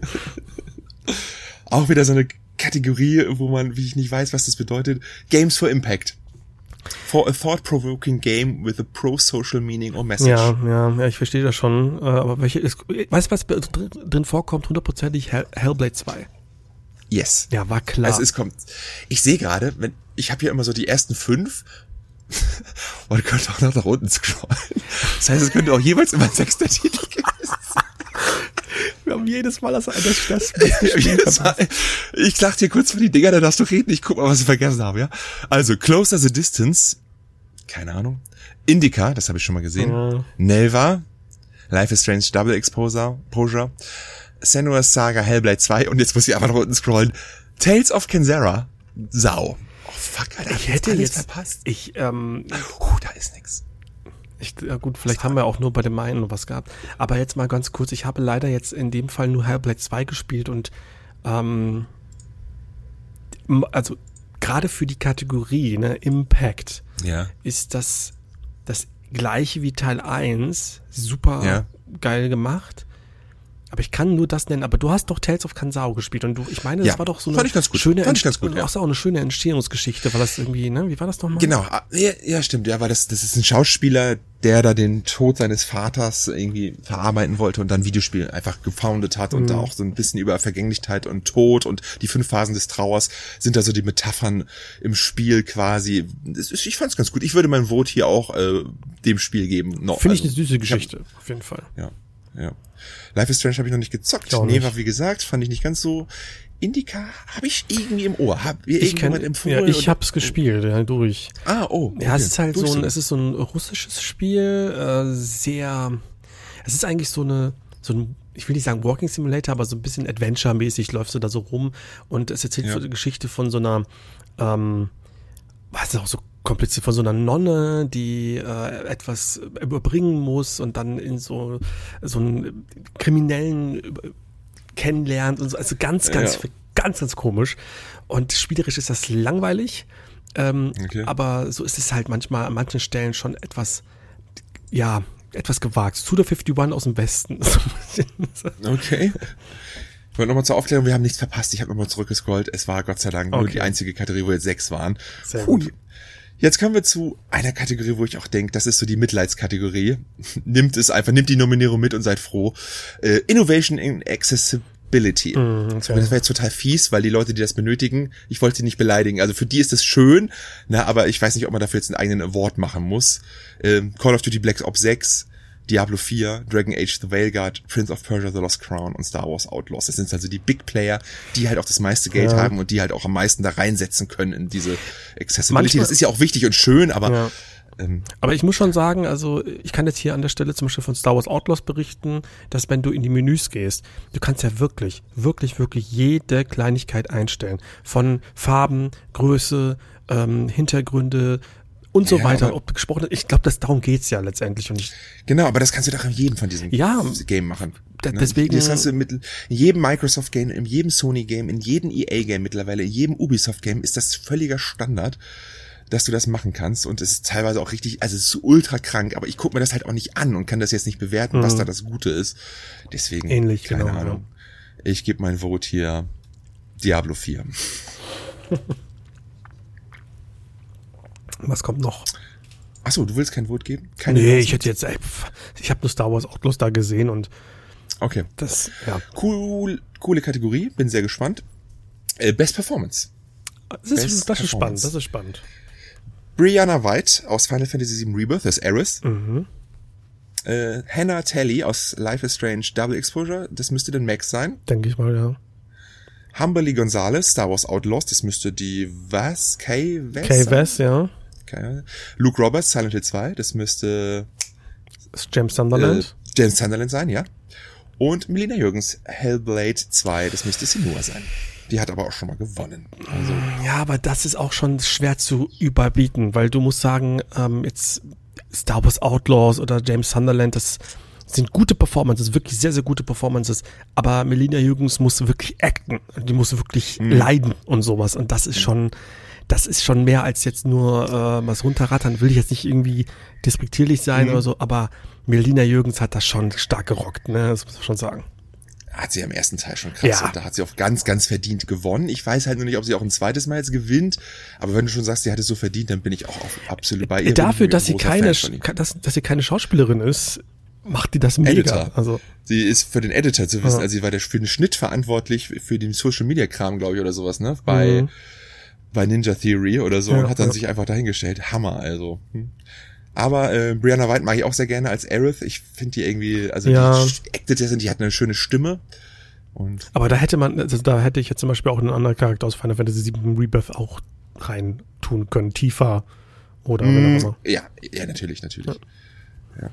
Auch wieder so eine Kategorie, wo man, wie ich nicht weiß, was das bedeutet. Games for Impact. For a thought-provoking game with a pro-social meaning or message. Ja, ja, ja, ich verstehe das schon. äh, Aber welche ist, weißt du, was drin, drin vorkommt? Hundertprozentig Hell, Hellblade zwei. Yes. Ja, war klar. Also es kommt. Ich sehe gerade, wenn ich habe hier immer so die ersten fünf. Man könnte auch noch nach unten scrollen. Das heißt, es könnte auch jeweils immer ein sechster Titel gewesen sein. Wir haben jedes Mal das, das, das, das jedes Mal. Ich sag dir kurz vor die Dinger, dann darfst du reden. Ich guck mal, was ich vergessen habe, ja. Also, Closer the Distance. Keine Ahnung. Indica, das habe ich schon mal gesehen. Ja. Nelva. Life is Strange Double Exposure. Exposure. Senua's Saga Hellblade zwei. Und jetzt muss ich einfach nach unten scrollen. Tales of Kenzera. Sau. Oh, fuck, Alter. Ich hätte alles jetzt verpasst. Ich, ähm, Puh, da ist nix. Ich, ja gut, vielleicht haben wir auch nur bei dem einen noch was gehabt. Aber jetzt mal ganz kurz, ich habe leider jetzt in dem Fall nur Hellblade zwei gespielt und ähm, also gerade für die Kategorie, ne, Impact, Ja. ist das das gleiche wie Teil eins, super Ja. geil gemacht. Aber ich kann nur das nennen. Aber du hast doch Tales of Kansao gespielt und du, ich meine, das Ja, war doch so fand eine ich ganz gut. schöne, Fand ich ganz gut, Entst- ja. auch eine schöne Entstehungsgeschichte, weil das irgendwie, ne, wie war das nochmal? Genau, ah, ja, ja, stimmt, ja, weil das, das ist ein Schauspieler, der da den Tod seines Vaters irgendwie verarbeiten wollte und dann Videospiel einfach gefoundet hat und Mhm. da auch so ein bisschen über Vergänglichkeit und Tod und die fünf Phasen des Trauers sind da so die Metaphern im Spiel quasi. Das ist, ich fand's ganz gut. Ich würde mein Vote hier auch äh, dem Spiel geben. No, Finde ich also, eine süße hab- Geschichte, auf jeden Fall. Ja, ja. Life is Strange habe ich noch nicht gezockt. Ich auch Nee, nicht. war wie gesagt, fand ich nicht ganz so Indica habe ich irgendwie im Ohr. Hab mir Ich, kenn, irgendjemand empfohlen? ja, ich oder? hab's gespielt, ja, durch. Ah, oh. Okay. Ja, es ist halt Durch so ein, es ist so ein russisches Spiel, äh, sehr, es ist eigentlich so eine, so ein, ich will nicht sagen Walking Simulator, aber so ein bisschen Adventure-mäßig läufst du da so rum und es erzählt Ja. so eine Geschichte von so einer, ähm, was ist auch so kompliziert, von so einer Nonne, die äh, etwas überbringen muss und dann in so, so einen Kriminellen über- kennenlernt und so, also ganz, ganz, Ja. ganz, ganz komisch. Und spielerisch ist das langweilig, ähm, Okay. aber so ist es halt manchmal an manchen Stellen schon etwas, ja, etwas gewagt. Suda einundfünfzig aus dem Westen. Okay. Ich wollte nochmal zur Aufklärung, wir haben nichts verpasst. Ich habe nochmal zurückgescrollt. Es war Gott sei Dank nur Okay. die einzige Kategorie, wo jetzt sechs waren. Sehr Puh. gut. Jetzt kommen wir zu einer Kategorie, wo ich auch denke, das ist so die Mitleidskategorie. Nimmt es einfach, nimmt die Nominierung mit und seid froh. Äh, Innovation in Accessibility. Mm, okay. Das wäre jetzt total fies, weil die Leute, die das benötigen, ich wollte sie nicht beleidigen. Also für die ist es schön, na, aber ich weiß nicht, ob man dafür jetzt einen eigenen Award machen muss. Ähm, Call of Duty Black Ops sechs, Diablo vier, Dragon Age The Veilguard, Prince of Persia The Lost Crown und Star Wars Outlaws. Das sind also die Big Player, die halt auch das meiste Geld Ja. haben und die halt auch am meisten da reinsetzen können in diese Accessibility. Manchmal- Das ist ja auch wichtig und schön, aber Ja. ähm, Aber ich muss schon sagen, also ich kann jetzt hier an der Stelle zum Beispiel von Star Wars Outlaws berichten, dass wenn du in die Menüs gehst, du kannst ja wirklich, wirklich, wirklich jede Kleinigkeit einstellen. Von Farben, Größe, ähm, Hintergründe und so Ja, weiter. aber- Ob gesprochen, ich glaube, das darum geht's ja letztendlich. Und ich, genau, aber das kannst du doch in jedem von diesen Ja, Game machen. da- ne? deswegen- Das kannst du mit in jedem Microsoft-Game, in jedem Sony-Game, in jedem E A-Game mittlerweile, in jedem Ubisoft-Game ist das völliger Standard, dass du das machen kannst. Und es ist teilweise auch richtig, also es ist ultra krank, aber ich gucke mir das halt auch nicht an und kann das jetzt nicht bewerten, was Mhm. da das Gute ist. Deswegen, Ähnlich, keine genau, Ahnung. Ich gebe mein Vote hier Diablo vier. was kommt noch? Achso, du willst kein Vote geben? Keine Nee, Chance? ich hätte jetzt, ey, pff, ich habe nur Star Wars Outlaws da gesehen und Okay. das, ja. Cool, coole Kategorie, bin sehr gespannt. Äh, Best Performance. Das ist, Best das ist spannend, Performance. das ist spannend. Brianna White aus Final Fantasy sieben Rebirth, das ist Aerith. Mhm. Äh, Hannah Talley aus Life is Strange Double Exposure, das müsste dann Max sein. Denke ich mal, ja. Humberly Gonzalez, Star Wars Outlaws, das müsste die was? Kay West? Kay sein? West, ja. Okay. Luke Roberts, Silent Hill zwei, das müsste Das ist James äh, Sunderland. James Sunderland sein, ja. Und Melina Jürgens, Hellblade zwei, das müsste Senua sein. Die hat aber auch schon mal gewonnen. Also, Ja, aber das ist auch schon schwer zu überbieten, weil du musst sagen, ähm, jetzt Star Wars Outlaws oder James Sunderland, das sind gute Performances, wirklich sehr, sehr gute Performances, aber Melina Jürgens muss wirklich acten, die muss wirklich Mhm. leiden und sowas und das ist schon, das ist schon mehr als jetzt nur äh, was runterrattern, will ich jetzt nicht irgendwie despektierlich sein Mhm. oder so, aber Melina Jürgens hat das schon stark gerockt, ne, das muss man schon sagen. hat sie am ersten Teil schon krass Ja. und da hat sie auch ganz, ganz verdient gewonnen. Ich weiß halt nur nicht, ob sie auch ein zweites Mal jetzt gewinnt, aber wenn du schon sagst, sie hat es so verdient, dann bin ich auch auf, absolut bei ihr. Dafür, Bin dass ein sie großer keine, Fan von ihr. dass, dass sie keine Schauspielerin ist, macht die das mega. Editor. Also Sie ist für den Editor zu wissen, Ja. also sie war der, für den Schnitt verantwortlich, für den Social Media Kram, glaube ich, oder sowas, ne? Bei, Mhm. bei Ninja Theory oder so Ja, und hat dann ja. sich einfach dahingestellt. Hammer, also. Hm. Aber äh, Brianna White mag ich auch sehr gerne als Aerith. Ich finde die irgendwie, also Ja. die actet ja, die hat eine schöne Stimme. Und Aber da hätte man, also da hätte ich jetzt zum Beispiel auch einen anderen Charakter aus Final Fantasy sieben Rebirth auch rein tun können. Tifa oder wen auch immer. ja, ja, natürlich, natürlich. Ja.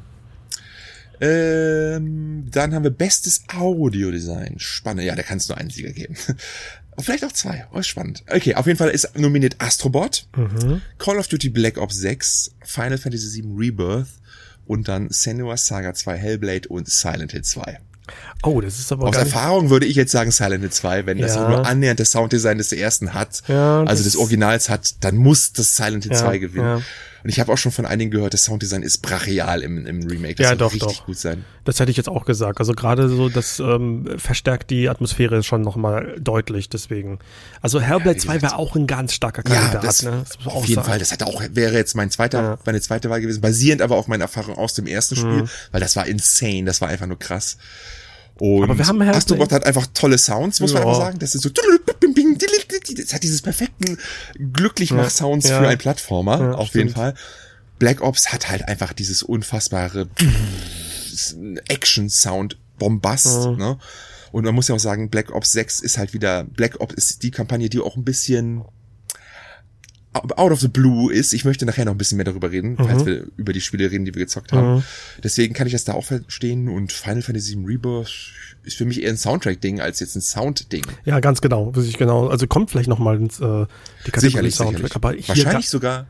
Ähm, dann haben wir bestes Audiodesign. Spannend. Ja, da kann es nur einen Sieger geben. Vielleicht auch zwei. Oh, spannend. Okay, auf jeden Fall ist nominiert Astrobot, Mhm. Call of Duty Black Ops sechs, Final Fantasy sieben Rebirth und dann Senua's Saga zwei Hellblade und Silent Hill zwei. Oh, das ist aber Aus gar nicht, Erfahrung würde ich jetzt sagen Silent Hill zwei, wenn das Ja. auch nur annähernd das Sounddesign des ersten hat, Ja, also das- des Originals hat, dann muss das Silent Hill Ja, zwei gewinnen. ja. Und ich habe auch schon von einigen gehört, das Sounddesign ist brachial im, im Remake. Das Ja, soll doch, richtig doch. gut sein. das hätte ich jetzt auch gesagt. Also gerade so, das ähm, verstärkt die Atmosphäre schon nochmal deutlich, deswegen. Also Hellblade Ja, wie zwei gesagt. wäre auch ein ganz starker Ja, Kandidat, das, ne? Das muss man auf auch jeden sagen. Fall. Das hat auch, wäre jetzt mein zweiter, Ja. meine zweite Wahl gewesen, basierend aber auf meinen Erfahrungen aus dem ersten Spiel, Mhm. weil das war insane, das war einfach nur krass. Und Aber wir haben Hellblade- Astrobot hat einfach tolle Sounds, muss man Ja. einfach sagen. Das ist so, das hat dieses perfekten Glücklichmach-Sounds Ja. für einen Plattformer, Ja, auf stimmt. jeden Fall. Black Ops hat halt einfach dieses unfassbare Action-Sound, Bombast, Mhm. ne? Und man muss ja auch sagen, Black Ops sechs ist halt wieder, Black Ops ist die Kampagne, die auch ein bisschen out of the blue ist. Ich möchte nachher noch ein bisschen mehr darüber reden, mhm. falls wir über die Spiele reden, die wir gezockt haben. Mhm. Deswegen kann ich das da auch verstehen. Und Final Fantasy sieben Rebirth ist für mich eher ein Soundtrack-Ding als jetzt ein Sound-Ding. Ja, ganz genau. Weiß ich genau. Also kommt vielleicht noch mal ins äh, die Kategorie sicherlich, Soundtrack. Sicherlich. Aber hier wahrscheinlich sogar.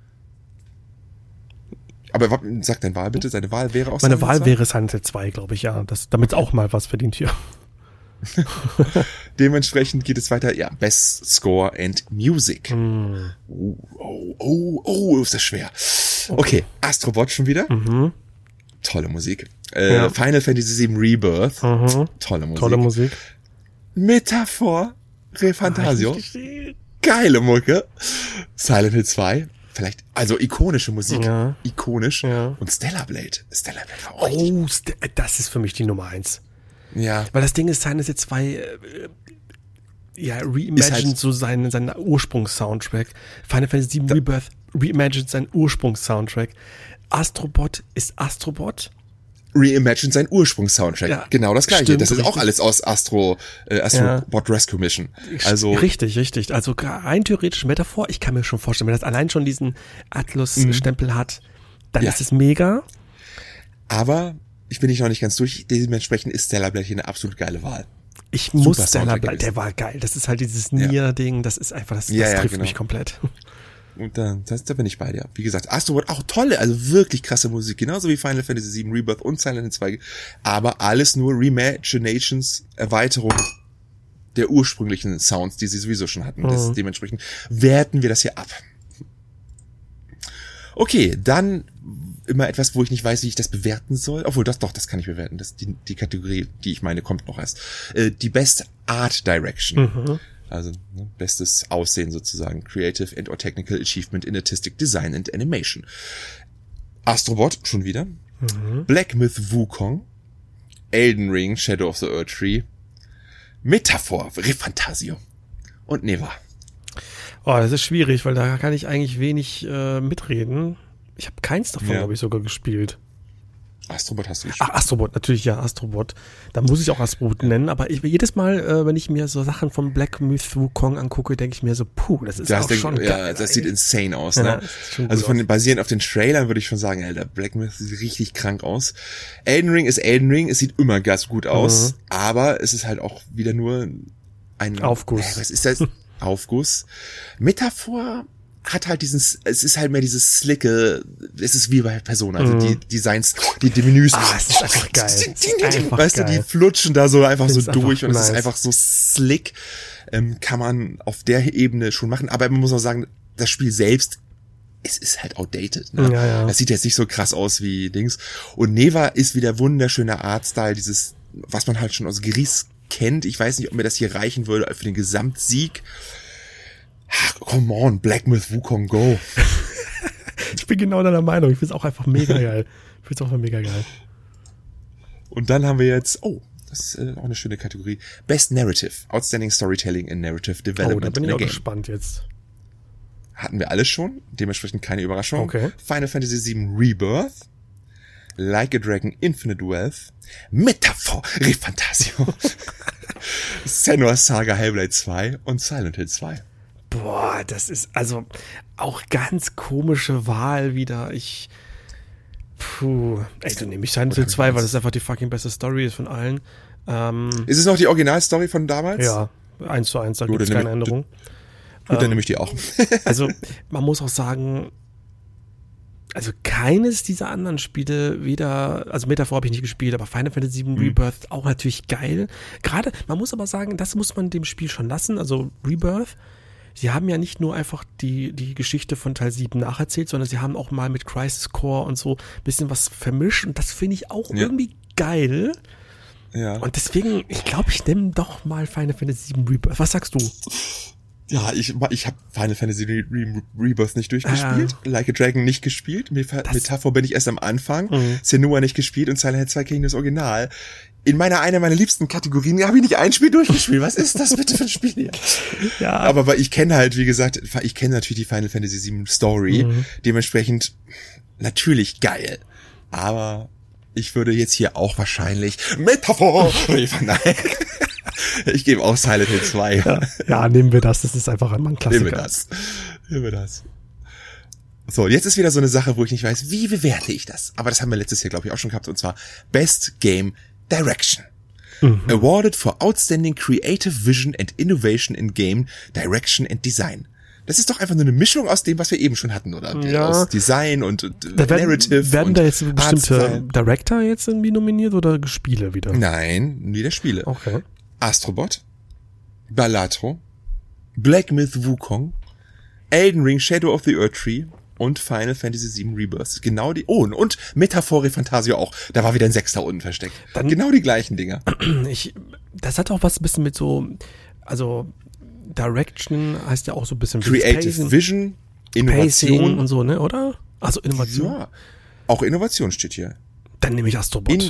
Aber sag deine Wahl bitte. Seine Wahl wäre auch Meine Wahl wäre Silent Hill zwei, glaube ich, ja. Das, damit auch mal was verdient hier. Dementsprechend geht es weiter, ja, Best Score and Music. Mm. Oh, oh, oh, oh, ist das schwer. Okay, okay. Astrobot schon wieder. Mhm. Tolle Musik. Äh, ja. Final Fantasy sieben Rebirth. Mhm. Tolle Musik. Tolle Musik. Metaphor. Refantasio. Ah, geile Mucke. Silent Hill zwei. Vielleicht, also ikonische Musik. Ja. Ikonisch. Ja. Und Stellar Blade. Stellar Blade war auch Oh, St- das ist für mich die Nummer eins. Ja. Weil das Ding ist, Silent Hill zwei äh, ja, reimagined halt so seinen, seinen Ursprungs-Soundtrack. Final Fantasy sieben Rebirth reimagined seinen Ursprungs-Soundtrack. Astrobot ist Astrobot. Reimagined sein Ursprungs-Soundtrack. Ja, genau das gleiche. Stimmt, das ist richtig. Auch alles aus Astro, äh, Astrobot ja. Rescue Mission. Also richtig, richtig. Also rein theoretisch Metaphor. Ich kann mir schon vorstellen, wenn das allein schon diesen Atlus-Stempel mhm. hat, dann ja. ist es mega. Aber ich bin nicht noch nicht ganz durch. Dementsprechend ist Stellar Blade hier eine absolut geile Wahl. Ich Super muss Stellar Blade, der war geil. Das ist halt dieses Nier-Ding, das ist einfach, das, das ja, ja, trifft genau. mich komplett. Und da, das, da bin ich bei dir. Wie gesagt, Astrobot auch tolle, also wirklich krasse Musik, genauso wie Final Fantasy sieben Rebirth und Silent Hill zwei, aber alles nur Reimaginations, Erweiterung der ursprünglichen Sounds, die sie sowieso schon hatten. Mhm. Das, dementsprechend werten wir das hier ab. Okay, dann immer etwas, wo ich nicht weiß, wie ich das bewerten soll. Obwohl, das doch, das kann ich bewerten. Das die, die Kategorie, die ich meine, kommt noch erst. Äh, die Best Art Direction. Mhm. Also ne, bestes Aussehen sozusagen. Creative and or Technical Achievement in Artistic Design and Animation. Astrobot, schon wieder. Mhm. Black Myth Wukong. Elden Ring, Shadow of the Earth Tree. Metaphor, Refantasio. Und Neva. Oh, das ist schwierig, weil da kann ich eigentlich wenig äh, mitreden. Ich habe keins davon, ja. glaube ich, sogar gespielt. Astrobot hast du gespielt? Ach, Astrobot, natürlich, ja, Astrobot. Da muss ich auch Astrobot ja. nennen, aber ich, jedes Mal, äh, wenn ich mir so Sachen von Black Myth Wukong angucke, denke ich mir so, puh, das ist das auch denk, schon ja, geil. Das sieht insane aus, ne? Ja, also von den, basierend auf den Trailern würde ich schon sagen, Alter, Black Myth sieht richtig krank aus. Elden Ring ist Elden Ring, es sieht immer ganz gut aus, mhm. aber es ist halt auch wieder nur ein Aufguss. Äh, was ist das? Aufguss. Metaphor hat halt diesen, es ist halt mehr dieses slicke, es ist wie bei Personen, also mm. die Designs, die, die Menüs. Ah, es ist einfach geil. Einfach weißt geil. Du, die flutschen da so einfach so durch und nice. Es ist einfach so slick, ähm, kann man auf der Ebene schon machen, aber man muss auch sagen, das Spiel selbst, es ist halt outdated, ne? Ja, ja. Das sieht jetzt nicht so krass aus wie Dings. Und Neva ist wieder wunderschöner Artstyle, dieses, was man halt schon aus Gris kennt. Ich weiß nicht, ob mir das hier reichen würde für den Gesamtsieg. Ach, come on, Black Myth Wukong, go. Ich bin genau deiner Meinung. Ich find's auch einfach mega geil. Ich find's auch einfach mega geil. Und dann haben wir jetzt, oh, das ist äh, auch eine schöne Kategorie. Best Narrative. Outstanding Storytelling in Narrative Development. Oh, da bin ich auch gespannt jetzt. Hatten wir alles schon. Dementsprechend keine Überraschung. Okay. Final Fantasy sieben Rebirth. Like a Dragon Infinite Wealth. Metaphor Refantasio. Senua's Saga Hellblade zwei und Silent Hill zwei. Boah, das ist also auch ganz komische Wahl wieder. Ich, puh, ey, dann nehme ich Silent Hill zwei, weil das einfach die fucking beste Story ist von allen. Ähm, ist es noch die Originalstory von damals? Ja, eins zu eins, da gibt es keine Änderung. Gut, dann ähm, nehme ich die auch. Also, man muss auch sagen, also keines dieser anderen Spiele, weder, also Metaphor habe ich nicht gespielt, aber Final Fantasy sieben mhm. Rebirth auch natürlich geil. Gerade, man muss aber sagen, das muss man dem Spiel schon lassen, also Rebirth. Sie haben ja nicht nur einfach die, die Geschichte von Teil sieben nacherzählt, sondern sie haben auch mal mit Crisis Core und so ein bisschen was vermischt und das finde ich auch ja. irgendwie geil. Ja. Und deswegen, ich glaube, ich nehme doch mal Final Fantasy sieben Rebirth. Was sagst du? Ja, ich, ich habe Final Fantasy Re Re Rebirth nicht durchgespielt, ah. Like a Dragon nicht gespielt, Meta- Metaphor bin ich erst am Anfang, mhm. Senua nicht gespielt und Silent Hill zwei King das Original. In meiner, einer meiner liebsten Kategorien habe ich nicht ein Spiel durchgespielt. Was ist das bitte für ein Spiel hier? Ja. Aber weil ich kenne halt, wie gesagt, ich kenne natürlich die Final Fantasy sieben Story, mhm. dementsprechend natürlich geil. Aber ich würde jetzt hier auch wahrscheinlich Metaphor. Nein. Ich gebe auch Silent Hill zwei. Ja, ja, nehmen wir das. Das ist einfach einmal ein Klassiker. Nehmen wir das. Nehmen wir das. So, jetzt ist wieder so eine Sache, wo ich nicht weiß, wie bewerte ich das? Aber das haben wir letztes Jahr, glaube ich, auch schon gehabt. Und zwar Best Game Direction. Mhm. Awarded for Outstanding Creative Vision and Innovation in Game Direction and Design. Das ist doch einfach nur eine Mischung aus dem, was wir eben schon hatten, oder? Ja. Aus Design und, und da werden, Narrative. Werden und da jetzt bestimmte Artstyle. Director jetzt irgendwie nominiert oder Spiele wieder? Nein, wieder Spiele. Okay. Astrobot, Balatro, Black Myth Wukong, Elden Ring Shadow of the Erdtree und Final Fantasy sieben Rebirth. Genau die, oh, und Metaphore Fantasio auch. Da war wieder ein Sechster unten versteckt. Dann, genau die gleichen Dinger. Ich, das hat auch was ein bisschen mit so, also Direction heißt ja auch so ein bisschen Creative Pacing, Vision, Innovation Pacing und so, ne, oder? Also Innovation. Ja, auch Innovation steht hier. Dann nehme ich Astrobot. In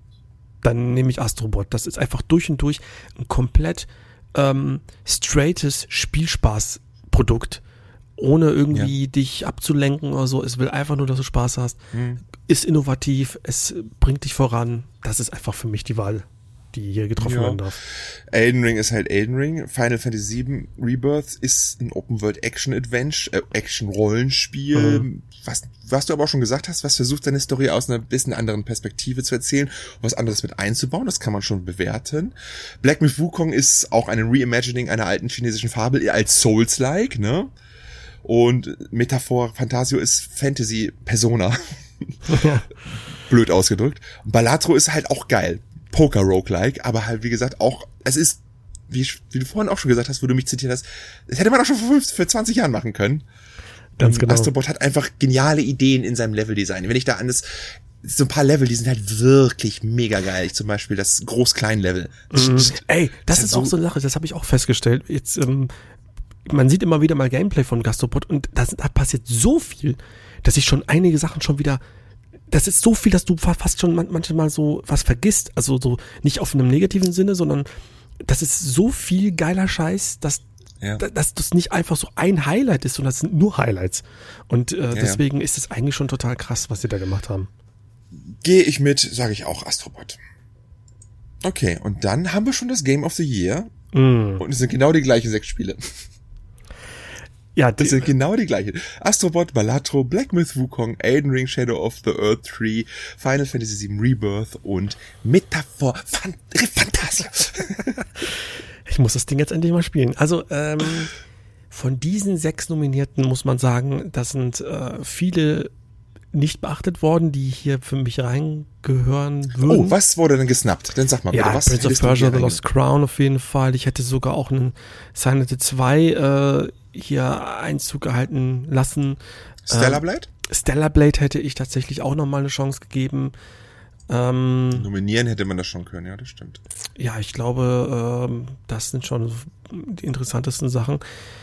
Dann nehme ich Astrobot. Das ist einfach durch und durch ein komplett ähm, straightes Spielspaßprodukt, ohne irgendwie ja. dich abzulenken oder so. Es will einfach nur, dass du Spaß hast. Hm. Ist innovativ, es bringt dich voran. Das ist einfach für mich die Wahl, die hier getroffen ja. werden darf. Elden Ring ist halt Elden Ring. Final Fantasy sieben Rebirth ist ein Open-World-Action-Adventure, äh, Action-Rollenspiel. Mhm. Was, was du aber auch schon gesagt hast, was versucht seine Story aus einer bisschen anderen Perspektive zu erzählen, was anderes mit einzubauen, das kann man schon bewerten. Black Myth Wukong ist auch ein Reimagining einer alten chinesischen Fabel als Souls-like, ne? Und Metaphor Fantasio ist Fantasy-Persona. Ja. Blöd ausgedrückt. Und Balatro ist halt auch geil. Poker-Roguelike, aber halt, wie gesagt, auch, es ist, wie, wie du vorhin auch schon gesagt hast, wo du mich zitiert hast, das hätte man auch schon vor, für zwanzig Jahren machen können. Ganz genau. Astrobot hat einfach geniale Ideen in seinem Leveldesign. Wenn ich da an das, so ein paar Level, die sind halt wirklich mega geil. Ich zum Beispiel das Groß-Klein-Level. Mhm. Ey, das, das ist, ist auch so eine Sache, das habe ich auch festgestellt. Jetzt, ähm, man sieht immer wieder mal Gameplay von Gastrobot und da passiert so viel, dass ich schon einige Sachen schon wieder, das ist so viel, dass du fast schon manchmal so was vergisst. Also so nicht auf einem negativen Sinne, sondern das ist so viel geiler Scheiß, dass Ja. dass das nicht einfach so ein Highlight ist, sondern das sind nur Highlights. Und äh, ja, deswegen ja. ist es eigentlich schon total krass, was sie da gemacht haben. Gehe ich mit, sage ich auch Astrobot. Okay, und dann haben wir schon das Game of the Year. Mm. Und es sind genau die gleichen sechs Spiele. Ja, die, das sind genau die gleichen. Astrobot, Balatro, Black Myth Wukong, Elden Ring Shadow of the Erdtree, Final Fantasy sieben Rebirth und Metaphor Fan- Fantasia. Ich muss das Ding jetzt endlich mal spielen. Also ähm, von diesen sechs Nominierten muss man sagen, das sind äh, viele nicht beachtet worden, die hier für mich reingehören würden. Oh, was wurde denn gesnappt? Dann sag mal bitte, ja, was Prince of Persia, The Lost Crown auf jeden Fall. Ich hätte sogar auch einen Silent Hill zwei äh, hier Einzug gehalten lassen. Stellar Blade? Ähm, Stellar Blade hätte ich tatsächlich auch nochmal eine Chance gegeben. Ähm, Nominieren hätte man das schon können, ja, das stimmt. Ja, ich glaube, ähm, das sind schon die interessantesten Sachen.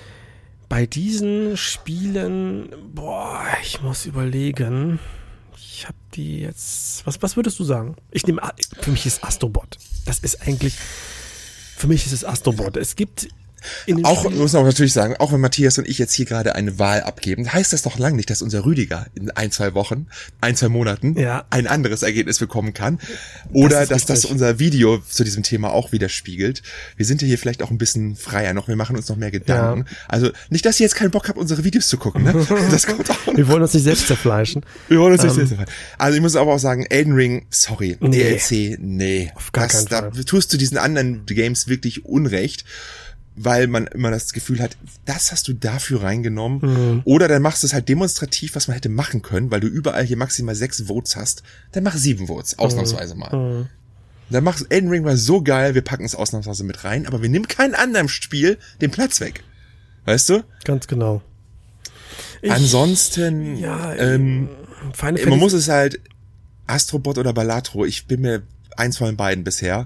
Bei diesen Spielen, boah, ich muss überlegen. Ich habe die jetzt, was, was würdest du sagen? Ich nehme, für mich ist Astrobot. Das ist eigentlich, für mich ist es Astrobot. Es gibt auch, Spielen, muss man auch natürlich sagen, auch wenn Matthias und ich jetzt hier gerade eine Wahl abgeben, heißt das doch lang nicht, dass unser Rüdiger in ein, zwei Wochen, ein, zwei Monaten ja. ein anderes Ergebnis bekommen kann. Oder das dass das unser Video zu diesem Thema auch widerspiegelt. Wir sind ja hier vielleicht auch ein bisschen freier noch, wir machen uns noch mehr Gedanken. Ja. Also nicht, dass ihr jetzt keinen Bock habt, unsere Videos zu gucken. Ne? Das kommt auch noch. Wir wollen uns nicht selbst zerfleischen. Wir wollen uns nicht um, selbst zerfleischen. Also ich muss aber auch sagen, Elden Ring, sorry, nee. D L C, nee. Auf gar das, keinen Fall. Da tust du diesen anderen Games wirklich Unrecht. Weil man immer das Gefühl hat, das hast du dafür reingenommen. Mhm. Oder dann machst du es halt demonstrativ, was man hätte machen können, weil du überall hier maximal sechs Votes hast. Dann mach sieben Votes, ausnahmsweise mal. Mhm. Dann machst du Elden Ring war so geil, wir packen es ausnahmsweise mit rein, aber wir nehmen keinem anderen Spiel den Platz weg. Weißt du? Ganz genau. Ich, Ansonsten, ja, ähm, man muss es halt Astrobot oder Balatro, ich bin mir eins von den beiden bisher.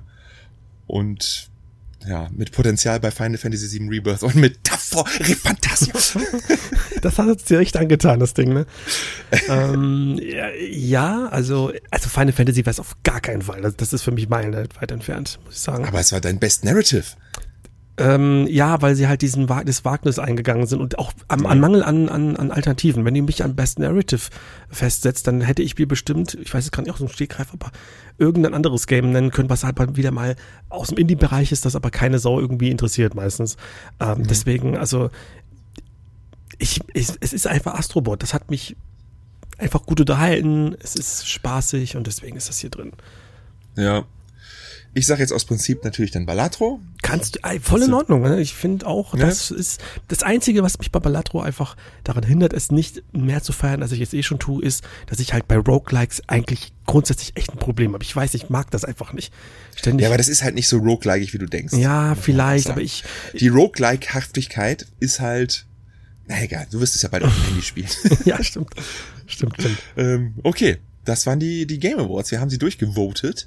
Und ja, mit Potenzial bei Final Fantasy sieben Rebirth und mit Metaphor Fantasia. Das hat uns dir echt angetan, das Ding, ne? ähm, ja, ja, also, also Final Fantasy wäre es auf gar keinen Fall. Das ist für mich meilenweit entfernt, muss ich sagen. Aber es war dein Best Narrative. Ähm, ja, weil sie halt diesen Wag- das Wagnis eingegangen sind und auch am, an Mangel an, an, an Alternativen. Wenn ihr mich am Best Narrative festsetzt, dann hätte ich mir bestimmt, ich weiß es gar nicht, auch so ein Stegreif, aber irgendein anderes Game nennen können, was halt wieder mal aus dem Indie-Bereich ist, das aber keine Sau irgendwie interessiert meistens. Ähm, mhm. Deswegen, also ich, ich, es ist einfach Astrobot. Das hat mich einfach gut unterhalten. Es ist spaßig und deswegen ist das hier drin. Ja. Ich sage jetzt aus Prinzip natürlich dann Balatro. Kannst du, voll in Ordnung. Ne? Ich finde auch, ja. das ist das Einzige, was mich bei Balatro einfach daran hindert, es nicht mehr zu feiern, als ich jetzt eh schon tue, ist, dass ich halt bei Roguelikes eigentlich grundsätzlich echt ein Problem habe. Ich weiß, ich mag das einfach nicht. Ständig. Ja, aber das ist halt nicht so roguelikeig, wie du denkst. Ja, vielleicht, aber ich... Die Roguelike-Haftigkeit ist halt... Na egal, du wirst es ja bald auf dem Handy spielen. Ja, stimmt. Stimmt, stimmt. ähm, okay, das waren die, die Game Awards. Wir haben sie durchgevotet.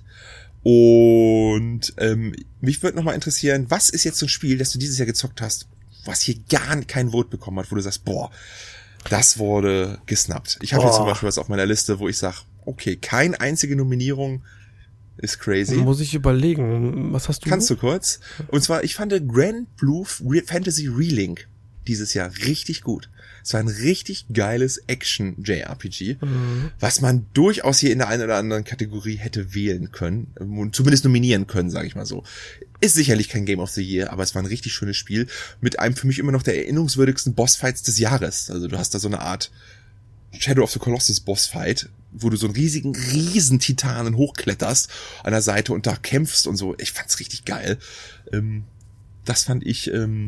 Und ähm, mich würde nochmal interessieren, was ist jetzt so ein Spiel, das du dieses Jahr gezockt hast, was hier gar kein Vote bekommen hat, wo du sagst, boah, das wurde gesnappt. Ich habe jetzt zum Beispiel was auf meiner Liste, wo ich sage, okay, keine einzige Nominierung ist crazy. Muss ich überlegen, was hast du? Kannst du kurz? Und zwar, ich fand Grand Blue Fantasy Relink dieses Jahr richtig gut. Es war ein richtig geiles Action-J R P G, mhm. was man durchaus hier in der einen oder anderen Kategorie hätte wählen können und zumindest nominieren können, sage ich mal so. Ist sicherlich kein Game of the Year, aber es war ein richtig schönes Spiel mit einem für mich immer noch der erinnerungswürdigsten Bossfights des Jahres. Also du hast da so eine Art Shadow of the Colossus Bossfight, wo du so einen riesigen, riesen Titanen hochkletterst an der Seite und da kämpfst und so. Ich fand's richtig geil. Ähm, das fand ich, ähm,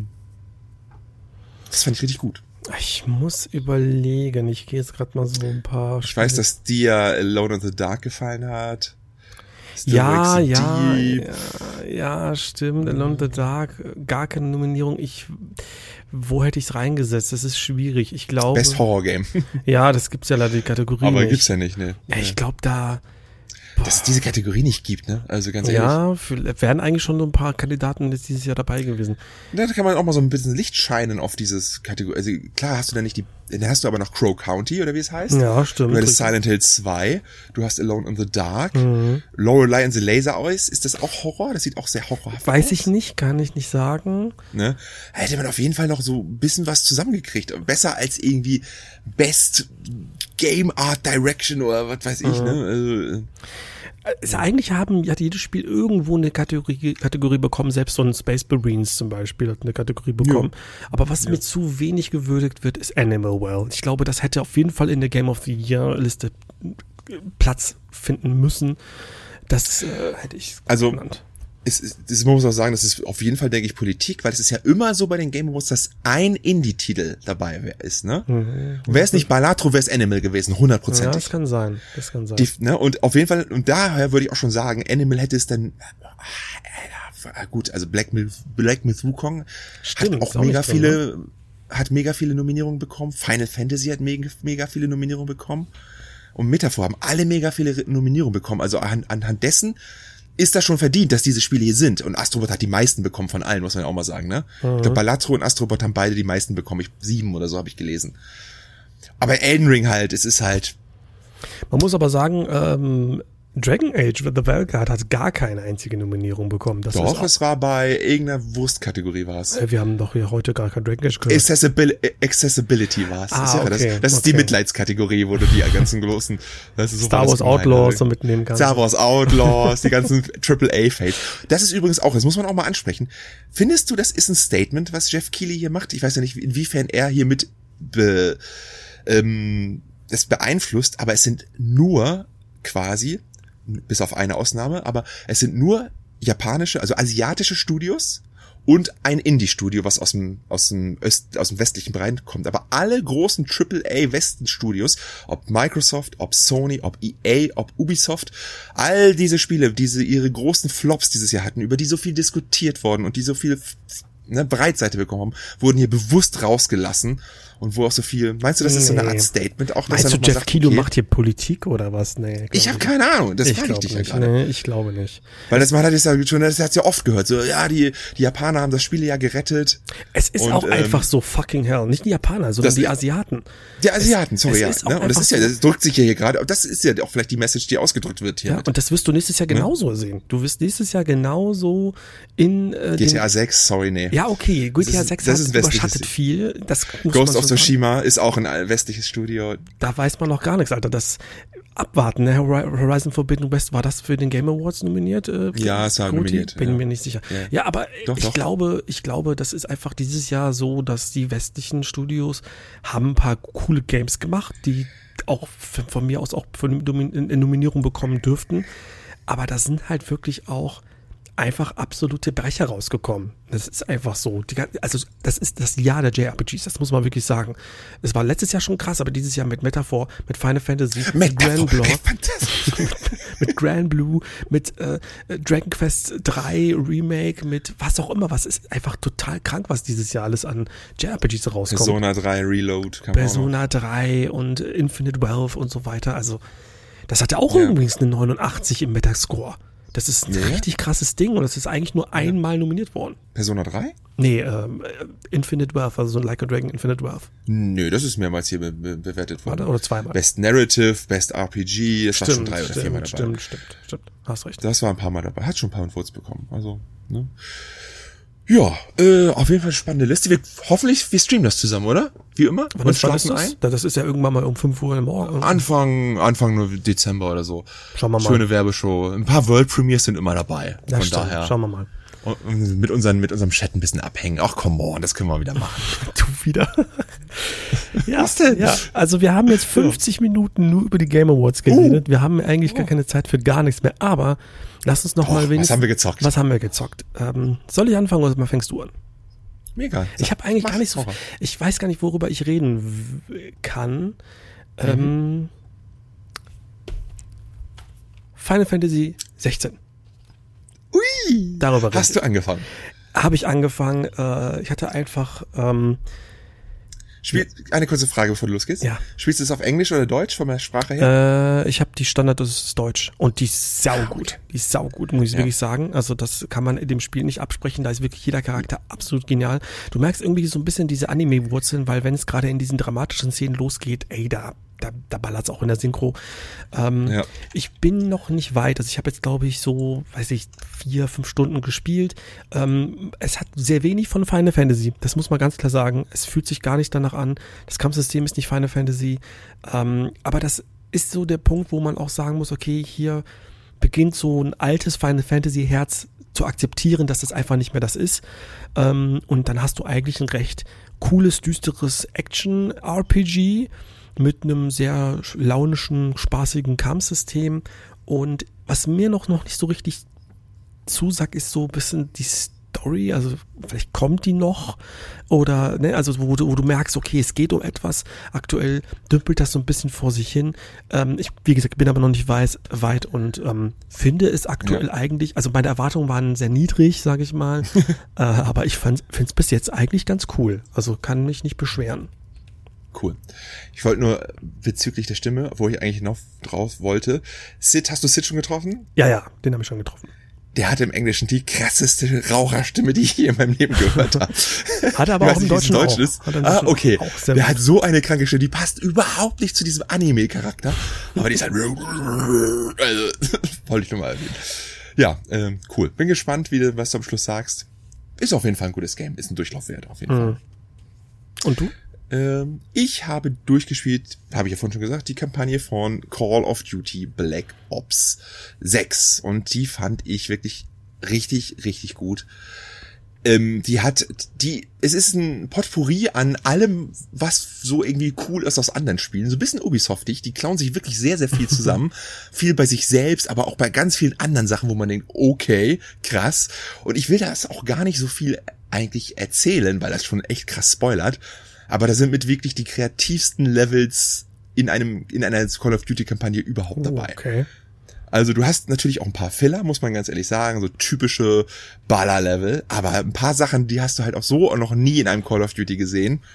das fand ich richtig gut. Ich muss überlegen, ich gehe jetzt gerade mal so ein paar... Ich Spiele. weiß, dass dir Alone in the Dark gefallen hat. Ja, ja, ja, ja, stimmt. Alone in the Dark, gar keine Nominierung. Ich, wo hätte ich es reingesetzt? Das ist schwierig. Ich glaube... Best Horror Game. Ja, das gibt's ja leider die Kategorie Aber nicht. gibt's ja nicht, ne? Ja, ich glaube da... Dass es diese Kategorie nicht gibt, ne? Also ganz ehrlich. Ja, für, wären eigentlich schon so ein paar Kandidaten jetzt dieses Jahr dabei gewesen. Da kann man auch mal so ein bisschen Licht scheinen auf dieses Kategorie. Also klar hast du da nicht die, da hast du aber noch Crow County, oder wie es heißt. Ja, stimmt. Du hast Silent Hill zwei, du hast Alone in the Dark, mhm. Lorelei and the Laser Eyes. Ist das auch Horror? Das sieht auch sehr horrorhaft aus. Weiß ich nicht, kann ich nicht sagen. Ne? Hätte man auf jeden Fall noch so ein bisschen was zusammengekriegt. Besser als irgendwie Best Game Art Direction oder was weiß ich, mhm. ne? Also, Also eigentlich haben, hat jedes Spiel irgendwo eine Kategorie, Kategorie bekommen, selbst so ein Space Marines zum Beispiel hat eine Kategorie bekommen. Ja. Aber was ja. mir zu wenig gewürdigt wird, ist Animal Well. Ich glaube, das hätte auf jeden Fall in der Game of the Year Liste Platz finden müssen. Das äh, hätte ich also genannt. Es ist, das muss man auch sagen, das ist auf jeden Fall, denke ich, Politik, weil es ist ja immer so bei den Game Awards, dass ein Indie-Titel dabei ist, ne? Mhm. Und wäre es nicht Balatro, wäre es Animal gewesen, hundertprozentig. Ja, das kann sein, das kann sein. Die, ne? Und auf jeden Fall, und daher würde ich auch schon sagen, Animal hätte es dann, äh, gut, also Black Myth, Black Myth Wukong Stimmt, hat auch mega drin, viele, ne? hat mega viele Nominierungen bekommen, Final Fantasy hat mega, mega viele Nominierungen bekommen und Metaphor haben alle mega viele Nominierungen bekommen, also anhand, anhand dessen ist das schon verdient, dass diese Spiele hier sind. Und Astrobot hat die meisten bekommen von allen, muss man ja auch mal sagen, ne? Mhm. Ich glaube, Balatro und Astrobot haben beide die meisten bekommen. Ich, sieben oder so habe ich gelesen. Aber Elden Ring halt, es ist halt... Man muss aber sagen, ähm, Dragon Age The Vanguard hat gar keine einzige Nominierung bekommen. Das doch, es war bei irgendeiner Wurstkategorie war es. Äh, wir haben doch hier heute gar kein Dragon Age gehört. Accessibil- Accessibility war es. Ah, das ist, okay, das, das ist okay. die Mitleidskategorie, wo du die ganzen großen... Das ist so Star Wars Outlaws so mitnehmen kannst. Star Wars Outlaws, die ganzen Triple A-Fates. Das ist übrigens auch, das muss man auch mal ansprechen. Findest du, das ist ein Statement, was Jeff Keighley hier macht? Ich weiß ja nicht, inwiefern er hier mit be, ähm, das beeinflusst, aber es sind nur quasi... bis auf eine Ausnahme, aber es sind nur japanische, also asiatische Studios und ein Indie-Studio, was aus dem aus dem Öst, aus dem westlichen Bereich kommt. Aber alle großen Triple A Westen-Studios, ob Microsoft, ob Sony, ob E A, ob Ubisoft, all diese Spiele, diese ihre großen Flops dieses Jahr hatten, über die so viel diskutiert worden und die so viel ne, Breitseite bekommen haben, wurden hier bewusst rausgelassen. und wo auch so viel, meinst du, das ist so eine Nee. Art Statement auch, dass Meinst er du, noch mal Jeff sagt, Keighley okay, macht hier Politik oder was? Nee. glaub ich habe nicht. keine Ahnung, das Ich frage ich glaube dich ja nicht. gerade. Nee, ich glaube nicht. Weil das man hat es ja schon, das hat's ja oft gehört, so, ja, die, die Japaner haben das Spiel ja gerettet. Es ist Und, auch ähm, einfach so fucking hell. Nicht die Japaner, sondern das- die Asiaten. Die Asiaten, Es- sorry, es ja. ist auch Ne? Und das einfach ist ja, so- das drückt sich ja hier gerade, das ist ja auch vielleicht die Message, die ausgedrückt wird hier. Ja, mit. und das wirst du nächstes Jahr genauso sehen. Du wirst nächstes Jahr genauso in äh, G T den, A sechs, sorry, nee. Ja, okay, G T A ist- sechs das hat ist ein westliches- überschattet viel. Das muss Ghost man of so sagen. Tsushima ist auch ein westliches Studio. Da weiß man noch gar nichts, Alter. Das abwarten, ne? Horizon Forbidden West, war das für den Game Awards nominiert? Äh, Ja, es war Goti? nominiert, Bin ja. mir nicht sicher. Ja. Ja, aber Doch, ich doch. glaube, ich glaube, das ist einfach dieses Jahr so, dass die westlichen Studios haben ein paar coole Games gemacht, die auch von von mir aus auch für eine Domin- eine Nominierung bekommen dürften. Aber da sind halt wirklich auch einfach absolute Brecher rausgekommen. Das ist einfach so. Die, gan- also das ist das Jahr der J R P Gs, das muss man wirklich sagen. Es war letztes Jahr schon krass, aber dieses Jahr mit Metaphor, mit Final Fantasy, mit Grand Blue, Fantastisch. mit Grand Blue, mit äh, Dragon Quest drei Remake, mit was auch immer, was ist einfach total krank, was dieses Jahr alles an J R P Gs rauskommt. Persona drei Reload. Kann man auch noch. Persona drei und Infinite Wealth und so weiter. Also, das hatte auch Ja. übrigens eine neunundachtzig im Metascore. Das ist ein Ja. richtig krasses Ding und es ist eigentlich nur einmal nominiert worden. Persona drei? Nee, ähm, äh, Infinite Wealth, also so ein Like a Dragon Infinite Wealth. Nö, das ist mehrmals hier be be bewertet worden. Oder, oder zweimal. Best Narrative, Best R P G, das war schon drei oder viermal dabei. stimmt, stimmt, stimmt. Hast recht. Das war ein paar Mal dabei. Hat schon ein paar Votes bekommen. Also, ne? Ja, äh, auf jeden Fall spannende Liste. Wir, hoffentlich, wir streamen das zusammen, oder? Wie immer? Wann ist, wann ist das? Das ist ja irgendwann mal um fünf Uhr im Morgen. Anfang, Anfang nur Dezember oder so. Schauen wir mal. Schöne Werbeshow. Ein paar World Premiers sind immer dabei. Ja, Von stimmt. daher. Schauen wir mal. Und- und mit unseren, mit unserem Chat ein bisschen abhängen. Ach, come on, das können wir wieder machen. Du wieder. Ja, Was denn? Ja, also wir haben jetzt fünfzig Minuten nur über die Game Awards geredet. Wir haben eigentlich gar keine Zeit für gar nichts mehr. Aber lass uns noch Och, mal was wenigstens. haben wir gezockt? Was haben wir gezockt? Ähm, soll ich anfangen oder fängst du an? Mega. Ich habe eigentlich Mach, gar nicht so. Horror. Ich weiß gar nicht, worüber ich reden w- kann. Ähm, Final Fantasy sechzehn. Ui. Darüber Hast du angefangen? Habe ich angefangen. Äh, ich hatte einfach. Ähm, Spiel, eine kurze Frage, bevor du losgehst. Ja. Spielst du es auf Englisch oder Deutsch von der Sprache her? Äh, ich habe die Standard, das ist Deutsch. Und die ist saugut. Die ist saugut, muss ich Ja. wirklich sagen. Also das kann man in dem Spiel nicht absprechen. Da ist wirklich jeder Charakter absolut genial. Du merkst irgendwie so ein bisschen diese Anime-Wurzeln, weil wenn es gerade in diesen dramatischen Szenen losgeht, ey, da, da, da ballert's auch in der Synchro. Ähm, Ja. Ich bin noch nicht weit. Also ich habe jetzt, glaube ich, so, weiß ich, vier, fünf Stunden gespielt. Ähm, es hat sehr wenig von Final Fantasy. Das muss man ganz klar sagen. Es fühlt sich gar nicht danach an. Das Kampfsystem ist nicht Final Fantasy. Ähm, aber das ist so der Punkt, wo man auch sagen muss, okay, hier beginnt so ein altes Final Fantasy Herz zu akzeptieren, dass das einfach nicht mehr das ist. Ähm, und dann hast du eigentlich ein recht cooles, düsteres Action-R P G mit einem sehr launischen, spaßigen Kampfsystem. Und was mir noch, noch nicht so richtig zusagt, ist so ein bisschen die Story. Also vielleicht kommt die noch. Oder, ne, also wo du, wo du merkst, okay, es geht um etwas. Aktuell dümpelt das so ein bisschen vor sich hin. Ähm, ich, wie gesagt, bin aber noch nicht weiß, weit und ähm, finde es aktuell Ja. eigentlich, also meine Erwartungen waren sehr niedrig, sage ich mal. äh, aber ich finde es bis jetzt eigentlich ganz cool. Also kann mich nicht beschweren. Cool. Ich wollte nur bezüglich der Stimme, wo ich eigentlich noch drauf wollte. Sid, hast du Sid schon getroffen? Ja, ja, den habe ich schon getroffen. Der hat im Englischen die krasseste Raucherstimme, die ich je in meinem Leben gehört habe. Hat er aber Ich auch weiß im nicht, wie es Deutschen Deutsch auch. ist. Hat er im Ah, Deutschen okay. auch sehr Der gut. hat so eine kranke Stimme, die passt überhaupt nicht zu diesem Anime-Charakter. Aber die ist halt, also, wollte ich nur mal erwähnen. Ja, ähm, cool. Bin gespannt, wie du, was du am Schluss sagst. Ist auf jeden Fall ein gutes Game. Ist ein Durchlauf wert, auf jeden Mhm. Fall. Und du? Ähm, ich habe durchgespielt, habe ich ja vorhin schon gesagt, die Kampagne von Call of Duty Black Ops sechs. Und die fand ich wirklich richtig, richtig gut. Ähm, die hat, die, es ist ein Potpourri an allem, was so irgendwie cool ist aus anderen Spielen. So ein bisschen Ubisoftig. Die klauen sich wirklich sehr, sehr viel zusammen. Viel bei sich selbst, aber auch bei ganz vielen anderen Sachen, wo man denkt, okay, krass. Und ich will das auch gar nicht so viel eigentlich erzählen, weil das schon echt krass spoilert. Aber da sind mit wirklich die kreativsten Levels in einem, in einer Call of Duty Kampagne überhaupt dabei. Okay. Also du hast natürlich auch ein paar Filler, muss man ganz ehrlich sagen, so typische Baller-Level, aber ein paar Sachen, die hast du halt auch so noch nie in einem Call of Duty gesehen.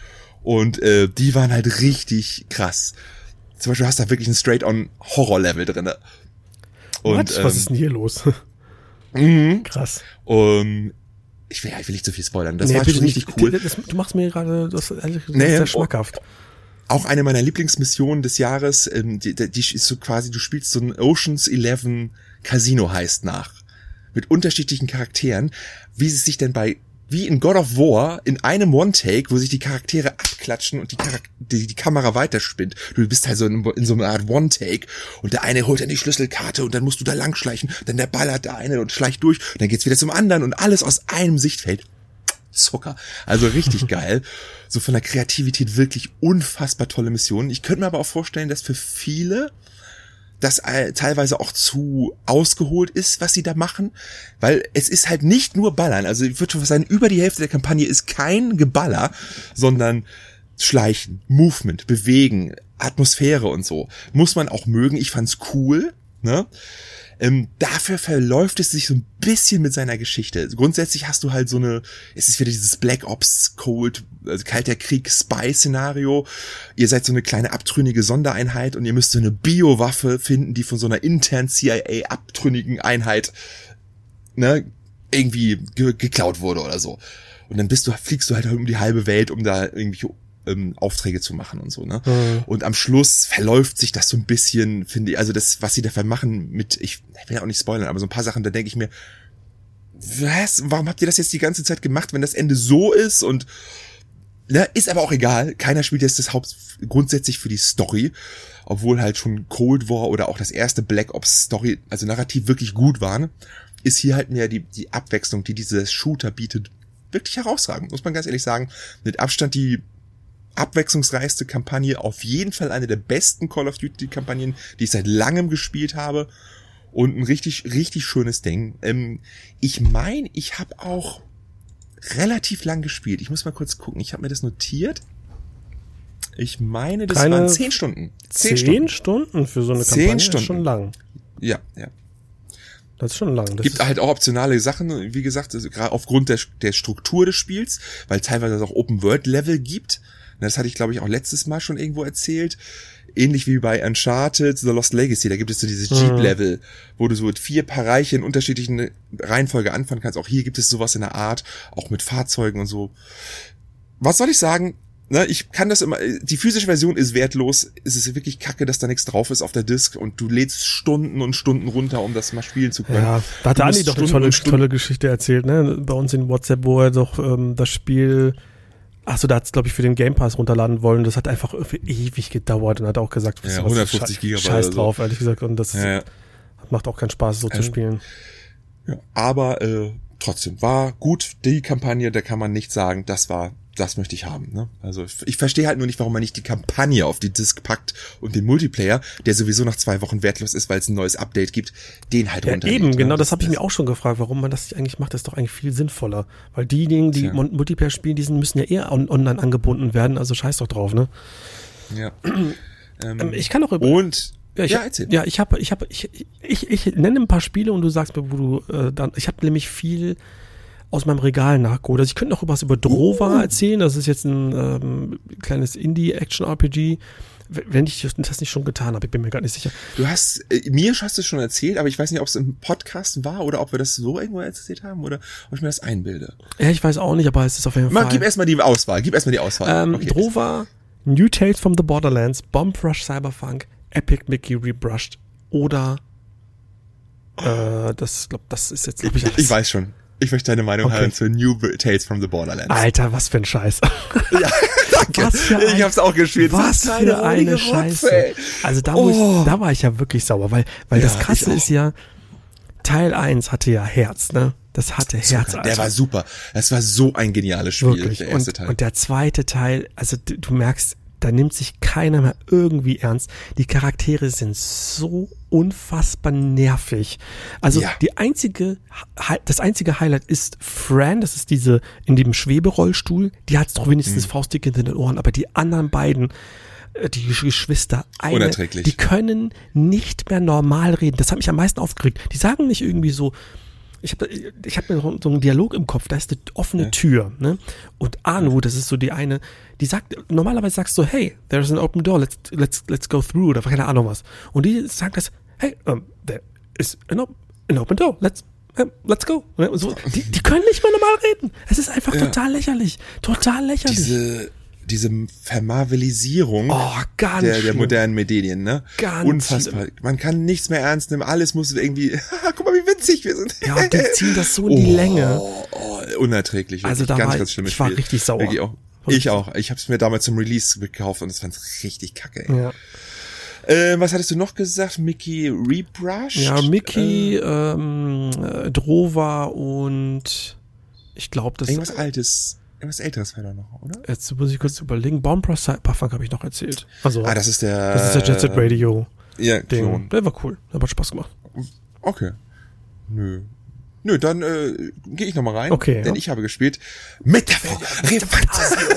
Und äh, die waren halt richtig krass. Zum Beispiel hast du da wirklich ein Straight-on-Horror-Level drin. Und, What? ähm, Was ist denn hier los? Mhm. Krass. Und ich will, ich will nicht zu viel spoilern. Das nee, war schon richtig nicht. cool. Das, du machst mir gerade das, das nee, sehr schmackhaft. Auch eine meiner Lieblingsmissionen des Jahres, ähm, die, die ist so quasi, du spielst so ein Ocean's Eleven Casino Heist nach. Mit unterschiedlichen Charakteren, wie sie sich denn bei, wie in God of War, in einem One-Take, wo sich die Charaktere abklatschen und die, Charak- die, die Kamera weiterspinnt. Du bist halt so in, in so einer Art One-Take und der eine holt dann die Schlüsselkarte und dann musst du da langschleichen, dann der ballert der eine und schleicht durch und dann geht's wieder zum anderen und alles aus einem Sichtfeld. Zucker. Also richtig geil. So von der Kreativität wirklich unfassbar tolle Missionen. Ich könnte mir aber auch vorstellen, dass für viele das äh, teilweise auch zu ausgeholt ist, was sie da machen, weil es ist halt nicht nur Ballern. Also ich würde schon sagen, über die Hälfte der Kampagne ist kein Geballer, sondern Schleichen, Movement, Bewegen, Atmosphäre und so. Muss man auch mögen. Ich fand's cool, ne? Ähm, dafür verläuft es sich so ein bisschen mit seiner Geschichte. Grundsätzlich hast du halt so eine, es ist wieder dieses Black Ops Cold, also Kalter Krieg Spy Szenario. Ihr seid so eine kleine abtrünnige Sondereinheit und ihr müsst so eine Biowaffe finden, die von so einer internen C I A abtrünnigen Einheit, ne, irgendwie ge- geklaut wurde oder so. Und dann bist du, fliegst du halt um die halbe Welt, um da irgendwelche ähm, Aufträge zu machen und so, ne? Mhm. Und am Schluss verläuft sich das so ein bisschen, finde ich, also das, was sie da machen mit, ich, ich will ja auch nicht spoilern, aber so ein paar Sachen, da denke ich mir, was, warum habt ihr das jetzt die ganze Zeit gemacht, wenn das Ende so ist? Und ne, ist aber auch egal, keiner spielt jetzt das Haupt grundsätzlich für die Story, obwohl halt schon Cold War oder auch das erste Black Ops Story, also narrativ wirklich gut waren, ist hier halt mehr die, die Abwechslung, die dieser Shooter bietet, wirklich herausragend, muss man ganz ehrlich sagen. Mit Abstand die abwechslungsreichste Kampagne, auf jeden Fall eine der besten Call of Duty Kampagnen, die ich seit langem gespielt habe und ein richtig, richtig schönes Ding. Ähm, ich meine, ich habe auch relativ lang gespielt. Ich muss mal kurz gucken, ich habe mir das notiert. Ich meine, das Keine waren zehn Stunden. Zehn, zehn Stunden? Stunden für so eine Zehn Kampagne Stunden. Ist schon lang. Ja, ja. Das ist schon lang. Das gibt halt auch optionale Sachen, wie gesagt, also gerade aufgrund der, der Struktur des Spiels, weil teilweise auch Open-World-Level gibt. Das hatte ich, glaube ich, auch letztes Mal schon irgendwo erzählt. Ähnlich wie bei Uncharted, The Lost Legacy, da gibt es so dieses Jeep-Level, wo du so mit vier Bereiche in unterschiedlichen Reihenfolge anfangen kannst. Auch hier gibt es sowas in der Art, auch mit Fahrzeugen und so. Was soll ich sagen? Ne, ich kann das immer, die physische Version ist wertlos. Es ist wirklich kacke, dass da nichts drauf ist auf der Disc und du lädst Stunden und Stunden runter, um das mal spielen zu können. Ja, da hat Du Andi musst doch eine Stunden tolle, und Stunden- tolle Geschichte erzählt, ne? Bei uns in WhatsApp, wo er doch ähm, das Spiel, ach so, da hat es, glaube ich, für den Game Pass runterladen wollen. Das hat einfach irgendwie ewig gedauert und hat auch gesagt, Ja, was hundertfünfzig Gigabyte Scheiß oder so. drauf, ehrlich gesagt. Und das Ja, ja. macht auch keinen Spaß, so zu Ähm, spielen. Ja, aber äh, trotzdem war gut die Kampagne, da kann man nicht sagen, das war, das möchte ich haben. Ne? Also ich, ich verstehe halt nur nicht, warum man nicht die Kampagne auf die Disc packt und den Multiplayer, der sowieso nach zwei Wochen wertlos ist, weil es ein neues Update gibt, den halt Ja, runterlegt. eben, ne? genau, das habe ich mir auch schon gefragt, warum man das nicht eigentlich macht. Das ist doch eigentlich viel sinnvoller. Weil diejenigen, die Tja. Mon- Multiplayer spielen, die sind, müssen ja eher on- online angebunden werden, also scheiß doch drauf, ne? Ja. Ähm, ähm, ich kann auch über und Ja, ich, ja, hab- erzähl. ja, ich habe, ich habe, ich, ich, ich nenne ein paar Spiele und du sagst mir, wo du äh, dann. Ich habe nämlich viel aus meinem Regal nachgeholt. Also ich könnte noch was über Drova Uh. erzählen. Das ist jetzt ein ähm, kleines Indie-Action-R P G. W- Wenn ich das nicht schon getan habe, ich bin mir gar nicht sicher. Du hast, äh, mir hast du es schon erzählt, aber ich weiß nicht, ob es im Podcast war oder ob wir das so irgendwo erzählt haben oder ob ich mir das einbilde. Ja, ich weiß auch nicht, aber es ist auf jeden Mal, Fall. gib erstmal die Auswahl, gib erstmal die Auswahl. Ähm, Okay. Drova, New Tales from the Borderlands, Bomb Rush Cyberpunk, Epic Mickey Rebrushed oder äh, das, glaub, das ist jetzt, glaub ich, Ich, alles. ich weiß schon. Ich möchte deine Meinung Okay. hören zu New Tales from the Borderlands. Alter, was für ein Scheiß. Ja, danke. Was für ein- ich hab's auch gespielt. Was für für eine Scheiße. ey. Also da, Oh. muss ich, da war ich ja wirklich sauer, weil, weil Ja, das Krasse ich auch. ist ja, Teil eins hatte ja Herz, ne? Das hatte Herz, Der war super. Das war so ein geniales Spiel, wirklich. der erste und, Teil. und der zweite Teil, also du, du merkst, da nimmt sich keiner mehr irgendwie ernst. Die Charaktere sind so unfassbar nervig. Also Ja. die einzige, Hi- das einzige Highlight ist Fran, das ist diese in dem Schweberollstuhl, die hat's doch wenigstens Mhm. faustdick hinter den Ohren, aber die anderen beiden, äh, die Geschwister, eine, Unerträglich. die können nicht mehr normal reden. Das hat mich am meisten aufgeregt. Die sagen nicht irgendwie so, ich habe ich hab so einen Dialog im Kopf, da ist eine offene ja. Tür, ne? Und Anu, das ist so die eine, die sagt, normalerweise sagst du, hey, there's an open door, let's, let's, let's go through, oder keine Ahnung was. Und die sagt das, hey, um, there is an, op- an open door, let's, um, let's go. Und so, die, die können nicht mal normal reden. Es ist einfach ja. total lächerlich, total lächerlich. Diese diese Vermarvelisierung oh, ganz der, der modernen Medien, ne? Ganz unfassbar. Schlimm. Man kann nichts mehr ernst nehmen, alles muss irgendwie, guck mal, wie witzig wir sind. Ja, und die ziehen das so in die oh, Länge. Oh, unerträglich. Also da ganz, war, ganz schlimmes ich war Spiel. richtig sauer. Wirklich auch. Ich auch. Ich habe es mir damals zum Release gekauft und das fand richtig kacke, ey. Ja. Äh, was hattest du noch gesagt? Mickey Rebrushed? Ja, Mickey, äh, ähm, Drova und ich glaube, das irgendwas Altes. Irgendwas Älteres war da noch, oder? Jetzt muss ich kurz überlegen. Bomb-Puffunk habe ich noch erzählt. Also, ah, das ist der... Das ist der Jet Set Radio. Ja, Ding. Klon. Der war cool. Der hat Spaß gemacht. Okay. Nö. Nö, dann äh, gehe ich nochmal rein. Okay. Denn ja. ich habe gespielt Metaphor Refantasio.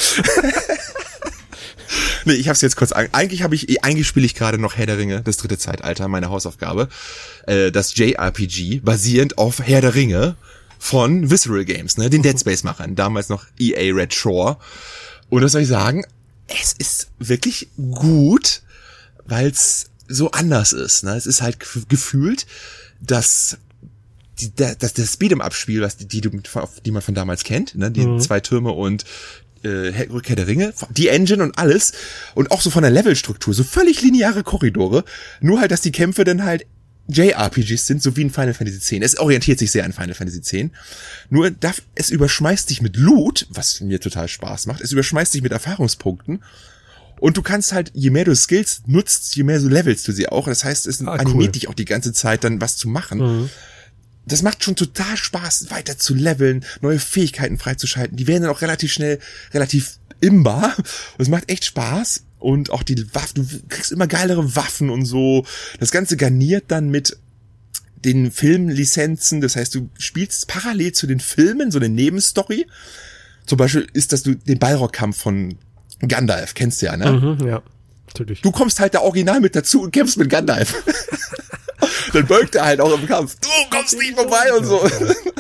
Nee, ich hab's jetzt kurz an. Eigentlich habe ich, eigentlich spiele ich gerade noch Herr der Ringe, das dritte Zeitalter, meine Hausaufgabe. Äh, das J R P G, basierend auf Herr der Ringe von Visceral Games, ne, den Dead Space-Machern, damals noch E A Red Shore. Und was soll ich sagen? Es ist wirklich gut, weil es so anders ist, ne? Es ist halt gefühlt, dass die, das, das Beat'em-Up-Spiel, was die, die, die man von damals kennt, ne, die mhm. zwei Türme und äh, Rückkehr der Ringe, die Engine und alles und auch so von der Levelstruktur, so völlig lineare Korridore, nur halt, dass die Kämpfe dann halt J R P Gs sind, so wie in Final Fantasy X. Es orientiert sich sehr an Final Fantasy X. Nur darf, es überschmeißt dich mit Loot, was mir total Spaß macht, es überschmeißt dich mit Erfahrungspunkten und du kannst halt, je mehr du Skills nutzt, je mehr so levelst du sie auch. Das heißt, es ah, animiert cool. dich auch die ganze Zeit dann was zu machen. Mhm. Das macht schon total Spaß, weiter zu leveln, neue Fähigkeiten freizuschalten. Die werden dann auch relativ schnell, relativ imbar. Und es macht echt Spaß. Und auch die Waffen, du kriegst immer geilere Waffen und so. Das Ganze garniert dann mit den Filmlizenzen. Das heißt, du spielst parallel zu den Filmen so eine Nebenstory. Zum Beispiel ist das du den Balrog-Kampf von Gandalf, kennst du ja, ne? Mhm, ja, natürlich. Du kommst halt da original mit dazu und kämpfst mit Gandalf. Dann beugt er halt auch im Kampf. Du kommst nicht vorbei und so.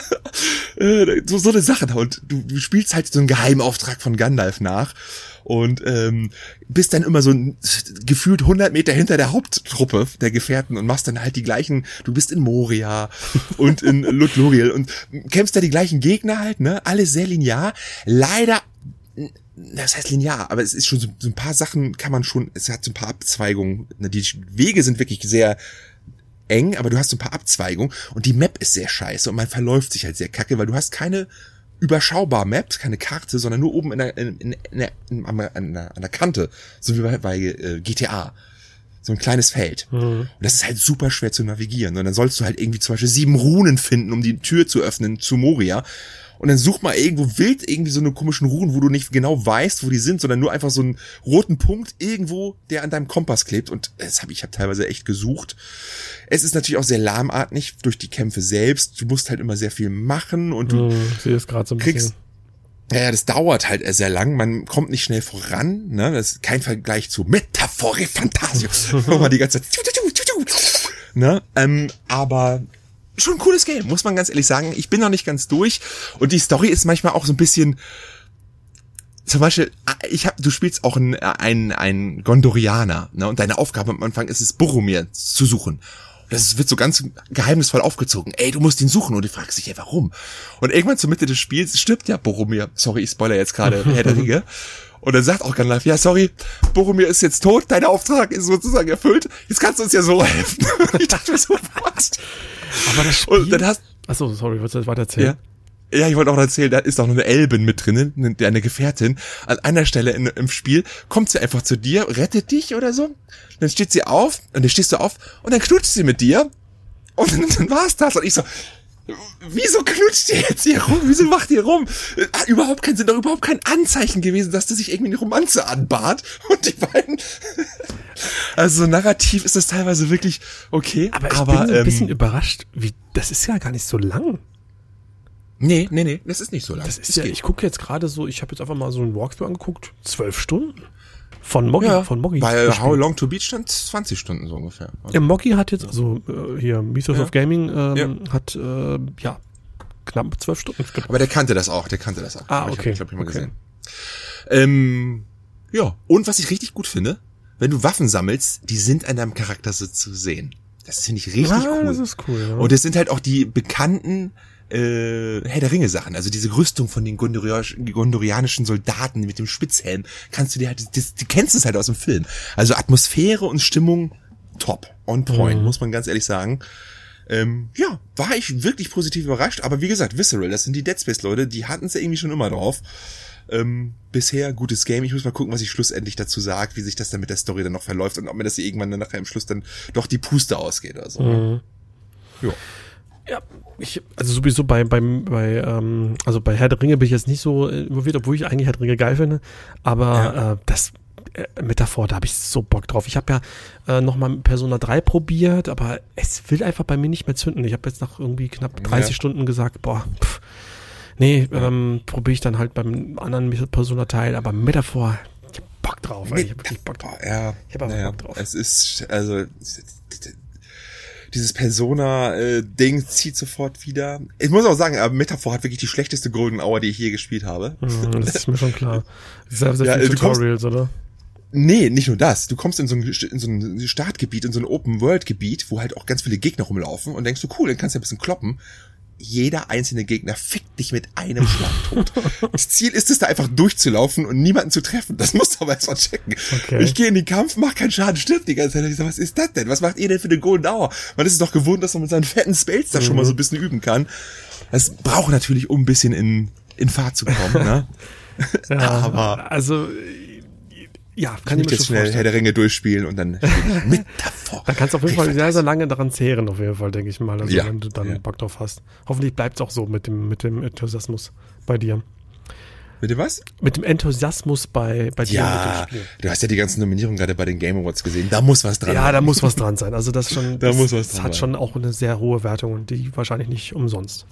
so, so eine Sache. Und du, du spielst halt so einen Geheimauftrag von Gandalf nach. Und ähm, bist dann immer so ein, gefühlt hundert Meter hinter der Haupttruppe der Gefährten und machst dann halt die gleichen, du bist in Moria und in Lothlorien und kämpfst da die gleichen Gegner halt, ne? Alles sehr linear. Leider, das heißt linear, aber es ist schon so, so ein paar Sachen kann man schon, es hat so ein paar Abzweigungen. Ne? Die Wege sind wirklich sehr eng, aber du hast so ein paar Abzweigungen und die Map ist sehr scheiße und man verläuft sich halt sehr kacke, weil du hast keine überschaubar Maps, keine Karte, sondern nur oben in der, in, in, in der, in, an, der, an der Kante, so wie bei, bei äh, G T A. So ein kleines Feld. Mhm. Und das ist halt super schwer zu navigieren. Und dann sollst du halt irgendwie zum Beispiel sieben Runen finden, um die Tür zu öffnen zu Moria. Und dann such mal irgendwo wild irgendwie so eine komischen Runen, wo du nicht genau weißt, wo die sind, sondern nur einfach so einen roten Punkt irgendwo, der an deinem Kompass klebt. Und das hab ich habe teilweise echt gesucht. Es ist natürlich auch sehr lahmartig durch die Kämpfe selbst. Du musst halt immer sehr viel machen und du hm, ich sehe es gerade so ein kriegst, bisschen. ja, das dauert halt sehr lang. Man kommt nicht schnell voran. Ne? Das ist kein Vergleich zu Metaphor Refantasio, wo man die ganze Zeit ne? ähm, aber schon ein cooles Game, muss man ganz ehrlich sagen. Ich bin noch nicht ganz durch und die Story ist manchmal auch so ein bisschen. Zum Beispiel, ich hab, du spielst auch einen, einen, einen Gondorianer, ne? Und deine Aufgabe am Anfang ist es, Boromir zu suchen. Das wird so ganz geheimnisvoll aufgezogen. Ey, du musst ihn suchen. Und du fragst dich, ey, warum? Und irgendwann zur Mitte des Spiels stirbt ja Boromir. Sorry, ich spoiler jetzt gerade Herr der Ringe. Und dann sagt auch Gandalf, ja, sorry, Boromir ist jetzt tot, dein Auftrag ist sozusagen erfüllt. Jetzt kannst du uns ja so helfen. Ich dachte mir so, was? Aber das Spiel... Und dann hast... Achso, sorry, wolltest du das weiter erzählen? Ja. Ja, ich wollte auch erzählen, da ist auch noch eine Elbin mit drinnen, eine Gefährtin. An einer Stelle in, im Spiel kommt sie einfach zu dir, rettet dich oder so. Dann steht sie auf, und dann stehst du auf, und dann knutscht sie mit dir. Und dann, dann war's das. Und ich so, wieso knutscht ihr jetzt hier rum? Wieso macht ihr rum? Hat überhaupt keinen Sinn, doch überhaupt kein Anzeichen gewesen, dass das sich irgendwie eine Romanze anbahnt. Und die beiden, also so narrativ ist das teilweise wirklich okay. Aber ich aber, bin so ein ähm, bisschen überrascht, wie, das ist ja gar nicht so lang. Nee, nee, nee, das ist nicht so lang. Das ist ja, ich gucke jetzt gerade so, ich habe jetzt einfach mal so ein Walkthrough angeguckt, zwölf Stunden. Von Moggy, ja, von Moggy. Bei How Long to Beat stand zwanzig Stunden so ungefähr. Also, ja, Moggy hat jetzt, also äh, hier, Mythos ja. of Gaming, ähm, ja. hat, äh, ja, knapp zwölf Stunden. Aber der kannte das auch, der kannte das auch. Ah, okay. Ich habe ich mal okay. gesehen. Ähm, ja, und was ich richtig gut finde, wenn du Waffen sammelst, die sind an deinem Charakter so zu sehen. Das finde ich richtig ah, cool. Das ist cool, ja. Und es sind halt auch die bekannten äh, Herr der Ringe Sachen, also diese Rüstung von den gondorianischen Soldaten mit dem Spitzhelm, kannst du dir halt, das, du kennst es halt aus dem Film. Also Atmosphäre und Stimmung top, on point, mhm. muss man ganz ehrlich sagen. Ähm, ja, war ich wirklich positiv überrascht, aber wie gesagt, Visceral, das sind die Dead Space Leute, die hatten es ja irgendwie schon immer drauf. Ähm, bisher gutes Game. Ich muss mal gucken, was ich schlussendlich dazu sage, wie sich das dann mit der Story dann noch verläuft und ob mir das irgendwann dann nachher im Schluss dann doch die Puste ausgeht oder so. Mhm. Ja. Ja, ich, also sowieso bei, beim, bei, ähm, also bei Herr der Ringe bin ich jetzt nicht so involviert, obwohl ich eigentlich Herr der Ringe geil finde, aber ja. äh, das äh, Metaphor, da habe ich so Bock drauf. Ich habe ja äh, nochmal Persona drei probiert, aber es will einfach bei mir nicht mehr zünden. Ich habe jetzt nach irgendwie knapp dreißig ja. Stunden gesagt, boah, pff, nee, ja. ähm, probiere ich dann halt beim anderen Persona-Teil, aber Metaphor, ich hab Bock drauf. Mit, ich hab wirklich Bock drauf. Ja, ich hab aber ja, Bock drauf. Es ist, also dieses Persona-Ding zieht sofort wieder. Ich muss auch sagen, Metaphor hat wirklich die schlechteste Golden Hour, die ich je gespielt habe. Mm, das ist mir schon klar. Sehr, sehr ja, viele kommst, Tutorials, oder? Nee, nicht nur das. Du kommst in so ein, in so ein Startgebiet, in so ein Open-World-Gebiet, wo halt auch ganz viele Gegner rumlaufen und denkst du, cool, dann kannst du ein bisschen kloppen. Jeder einzelne Gegner fickt dich mit einem Schlag tot. Das Ziel ist es, da einfach durchzulaufen und niemanden zu treffen. Das musst du aber erst mal checken. Okay. Ich gehe in den Kampf, mach keinen Schaden, stirb die ganze Zeit. Ich sag, was ist das denn? Was macht ihr denn für eine Golden Hour? Man ist es doch gewohnt, dass man mit seinen fetten Spells da mhm. schon mal so ein bisschen üben kann. Das braucht natürlich, um ein bisschen in, in Fahrt zu kommen, ne? Ja, aber also, ja, kann ich, ich mir jetzt schnell vorstellen. Herr der Ringe durchspielen und dann mit davor. Da kannst du auf jeden Fall sehr, sehr lange daran zehren, auf jeden Fall, denke ich mal, also ja. wenn du dann ja. Bock drauf hast. Hoffentlich bleibt es auch so mit dem, mit dem Enthusiasmus bei dir. Mit dem was? Mit dem Enthusiasmus bei, bei dir ja, mit dem Spiel. Du hast ja die ganzen Nominierungen gerade bei den Game Awards gesehen. Da muss was dran ja, sein. Ja, da muss was dran sein. Also das schon, da das, muss was das dran hat sein. schon auch eine sehr hohe Wertung und die wahrscheinlich nicht umsonst.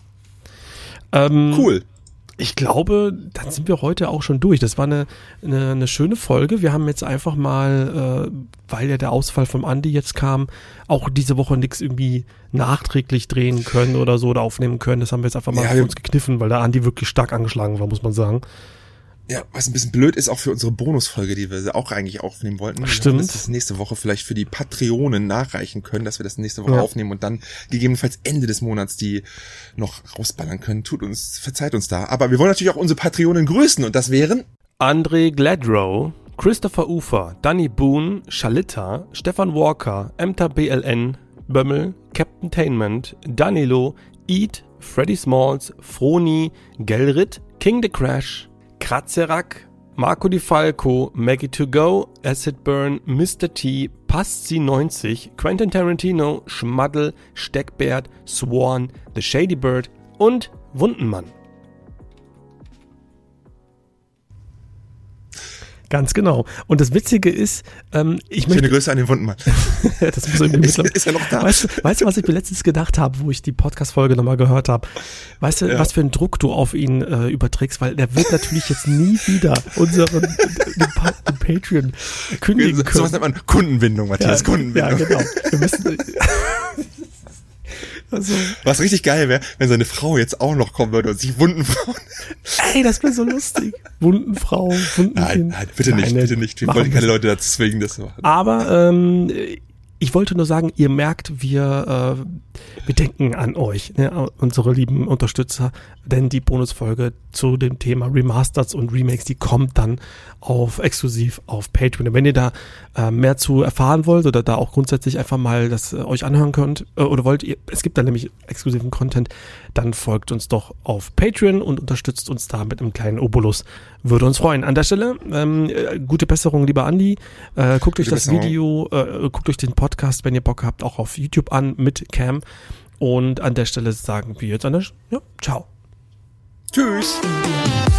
Ähm, cool. Ich glaube, dann sind wir heute auch schon durch. Das war eine, eine, eine schöne Folge. Wir haben jetzt einfach mal, äh, weil ja der Ausfall vom Andi jetzt kam, auch diese Woche nichts irgendwie nachträglich drehen können oder so oder aufnehmen können. Das haben wir jetzt einfach mal ja, für uns gekniffen, weil der Andi wirklich stark angeschlagen war, muss man sagen. Ja, was ein bisschen blöd ist, auch für unsere Bonusfolge, die wir auch eigentlich aufnehmen wollten. Stimmt. Dass wir das nächste Woche vielleicht für die Patreonen nachreichen können, dass wir das nächste Woche ja. aufnehmen und dann gegebenenfalls Ende des Monats die noch rausballern können. Tut uns, verzeiht uns da. Aber wir wollen natürlich auch unsere Patreonen grüßen und das wären André Gladrow, Christopher Ufer, Danny Boone, Shalita, Stefan Walker, Emta B L N, Bömmel, Captain Tainment, Danilo, Eat, Freddy Smalls, Froni, Gelrit, King the Crash, Kratzerak, Marco Di Falco, Maggie to Go, Acid Burn, Mister T, Pasti neunzig, Quentin Tarantino, Schmaddel, Steckbert, Swan, The Shady Bird und Wundenmann. Ganz genau. Und das Witzige ist, ähm, ich möchte... Schöne Grüße an den Wundenmann. Das muss irgendwie ist, ist er noch da? Weißt du, weißt du, was ich mir letztens gedacht habe, wo ich die Podcast-Folge nochmal gehört habe? Weißt du, ja. was für einen Druck du auf ihn äh, überträgst? Weil der wird natürlich jetzt nie wieder unseren den, pa- den Patreon kündigen können. So was nennt man Kundenbindung, Matthias, ja, Kundenbindung. Ja, genau. Wir müssen... Also. Was richtig geil wäre, wenn seine Frau jetzt auch noch kommen würde und sich Wundenfrauen. Ey, das wäre so lustig. Wundenfrau, Wundenkind. Nein, nein, bitte nicht, nein, bitte nicht. Wir wollen keine Leute dazu zwingen, das zu machen. Aber ähm, ich wollte nur sagen, ihr merkt, wir, äh, wir denken an euch, ne, unsere lieben Unterstützer, denn die Bonusfolge zu dem Thema Remasters und Remakes, die kommt dann auf exklusiv auf Patreon. Und wenn ihr da äh, mehr zu erfahren wollt oder da auch grundsätzlich einfach mal das äh, euch anhören könnt äh, oder wollt ihr, es gibt da nämlich exklusiven Content, dann folgt uns doch auf Patreon und unterstützt uns da mit einem kleinen Obolus. Würde uns freuen. An der Stelle, ähm, äh, gute Besserung, lieber Andi. Äh, guckt euch das Video, äh, guckt euch den Podcast, wenn ihr Bock habt, auch auf YouTube an mit Cam. Und an der Stelle sagen wir jetzt an der, ja, ciao. Tschüss.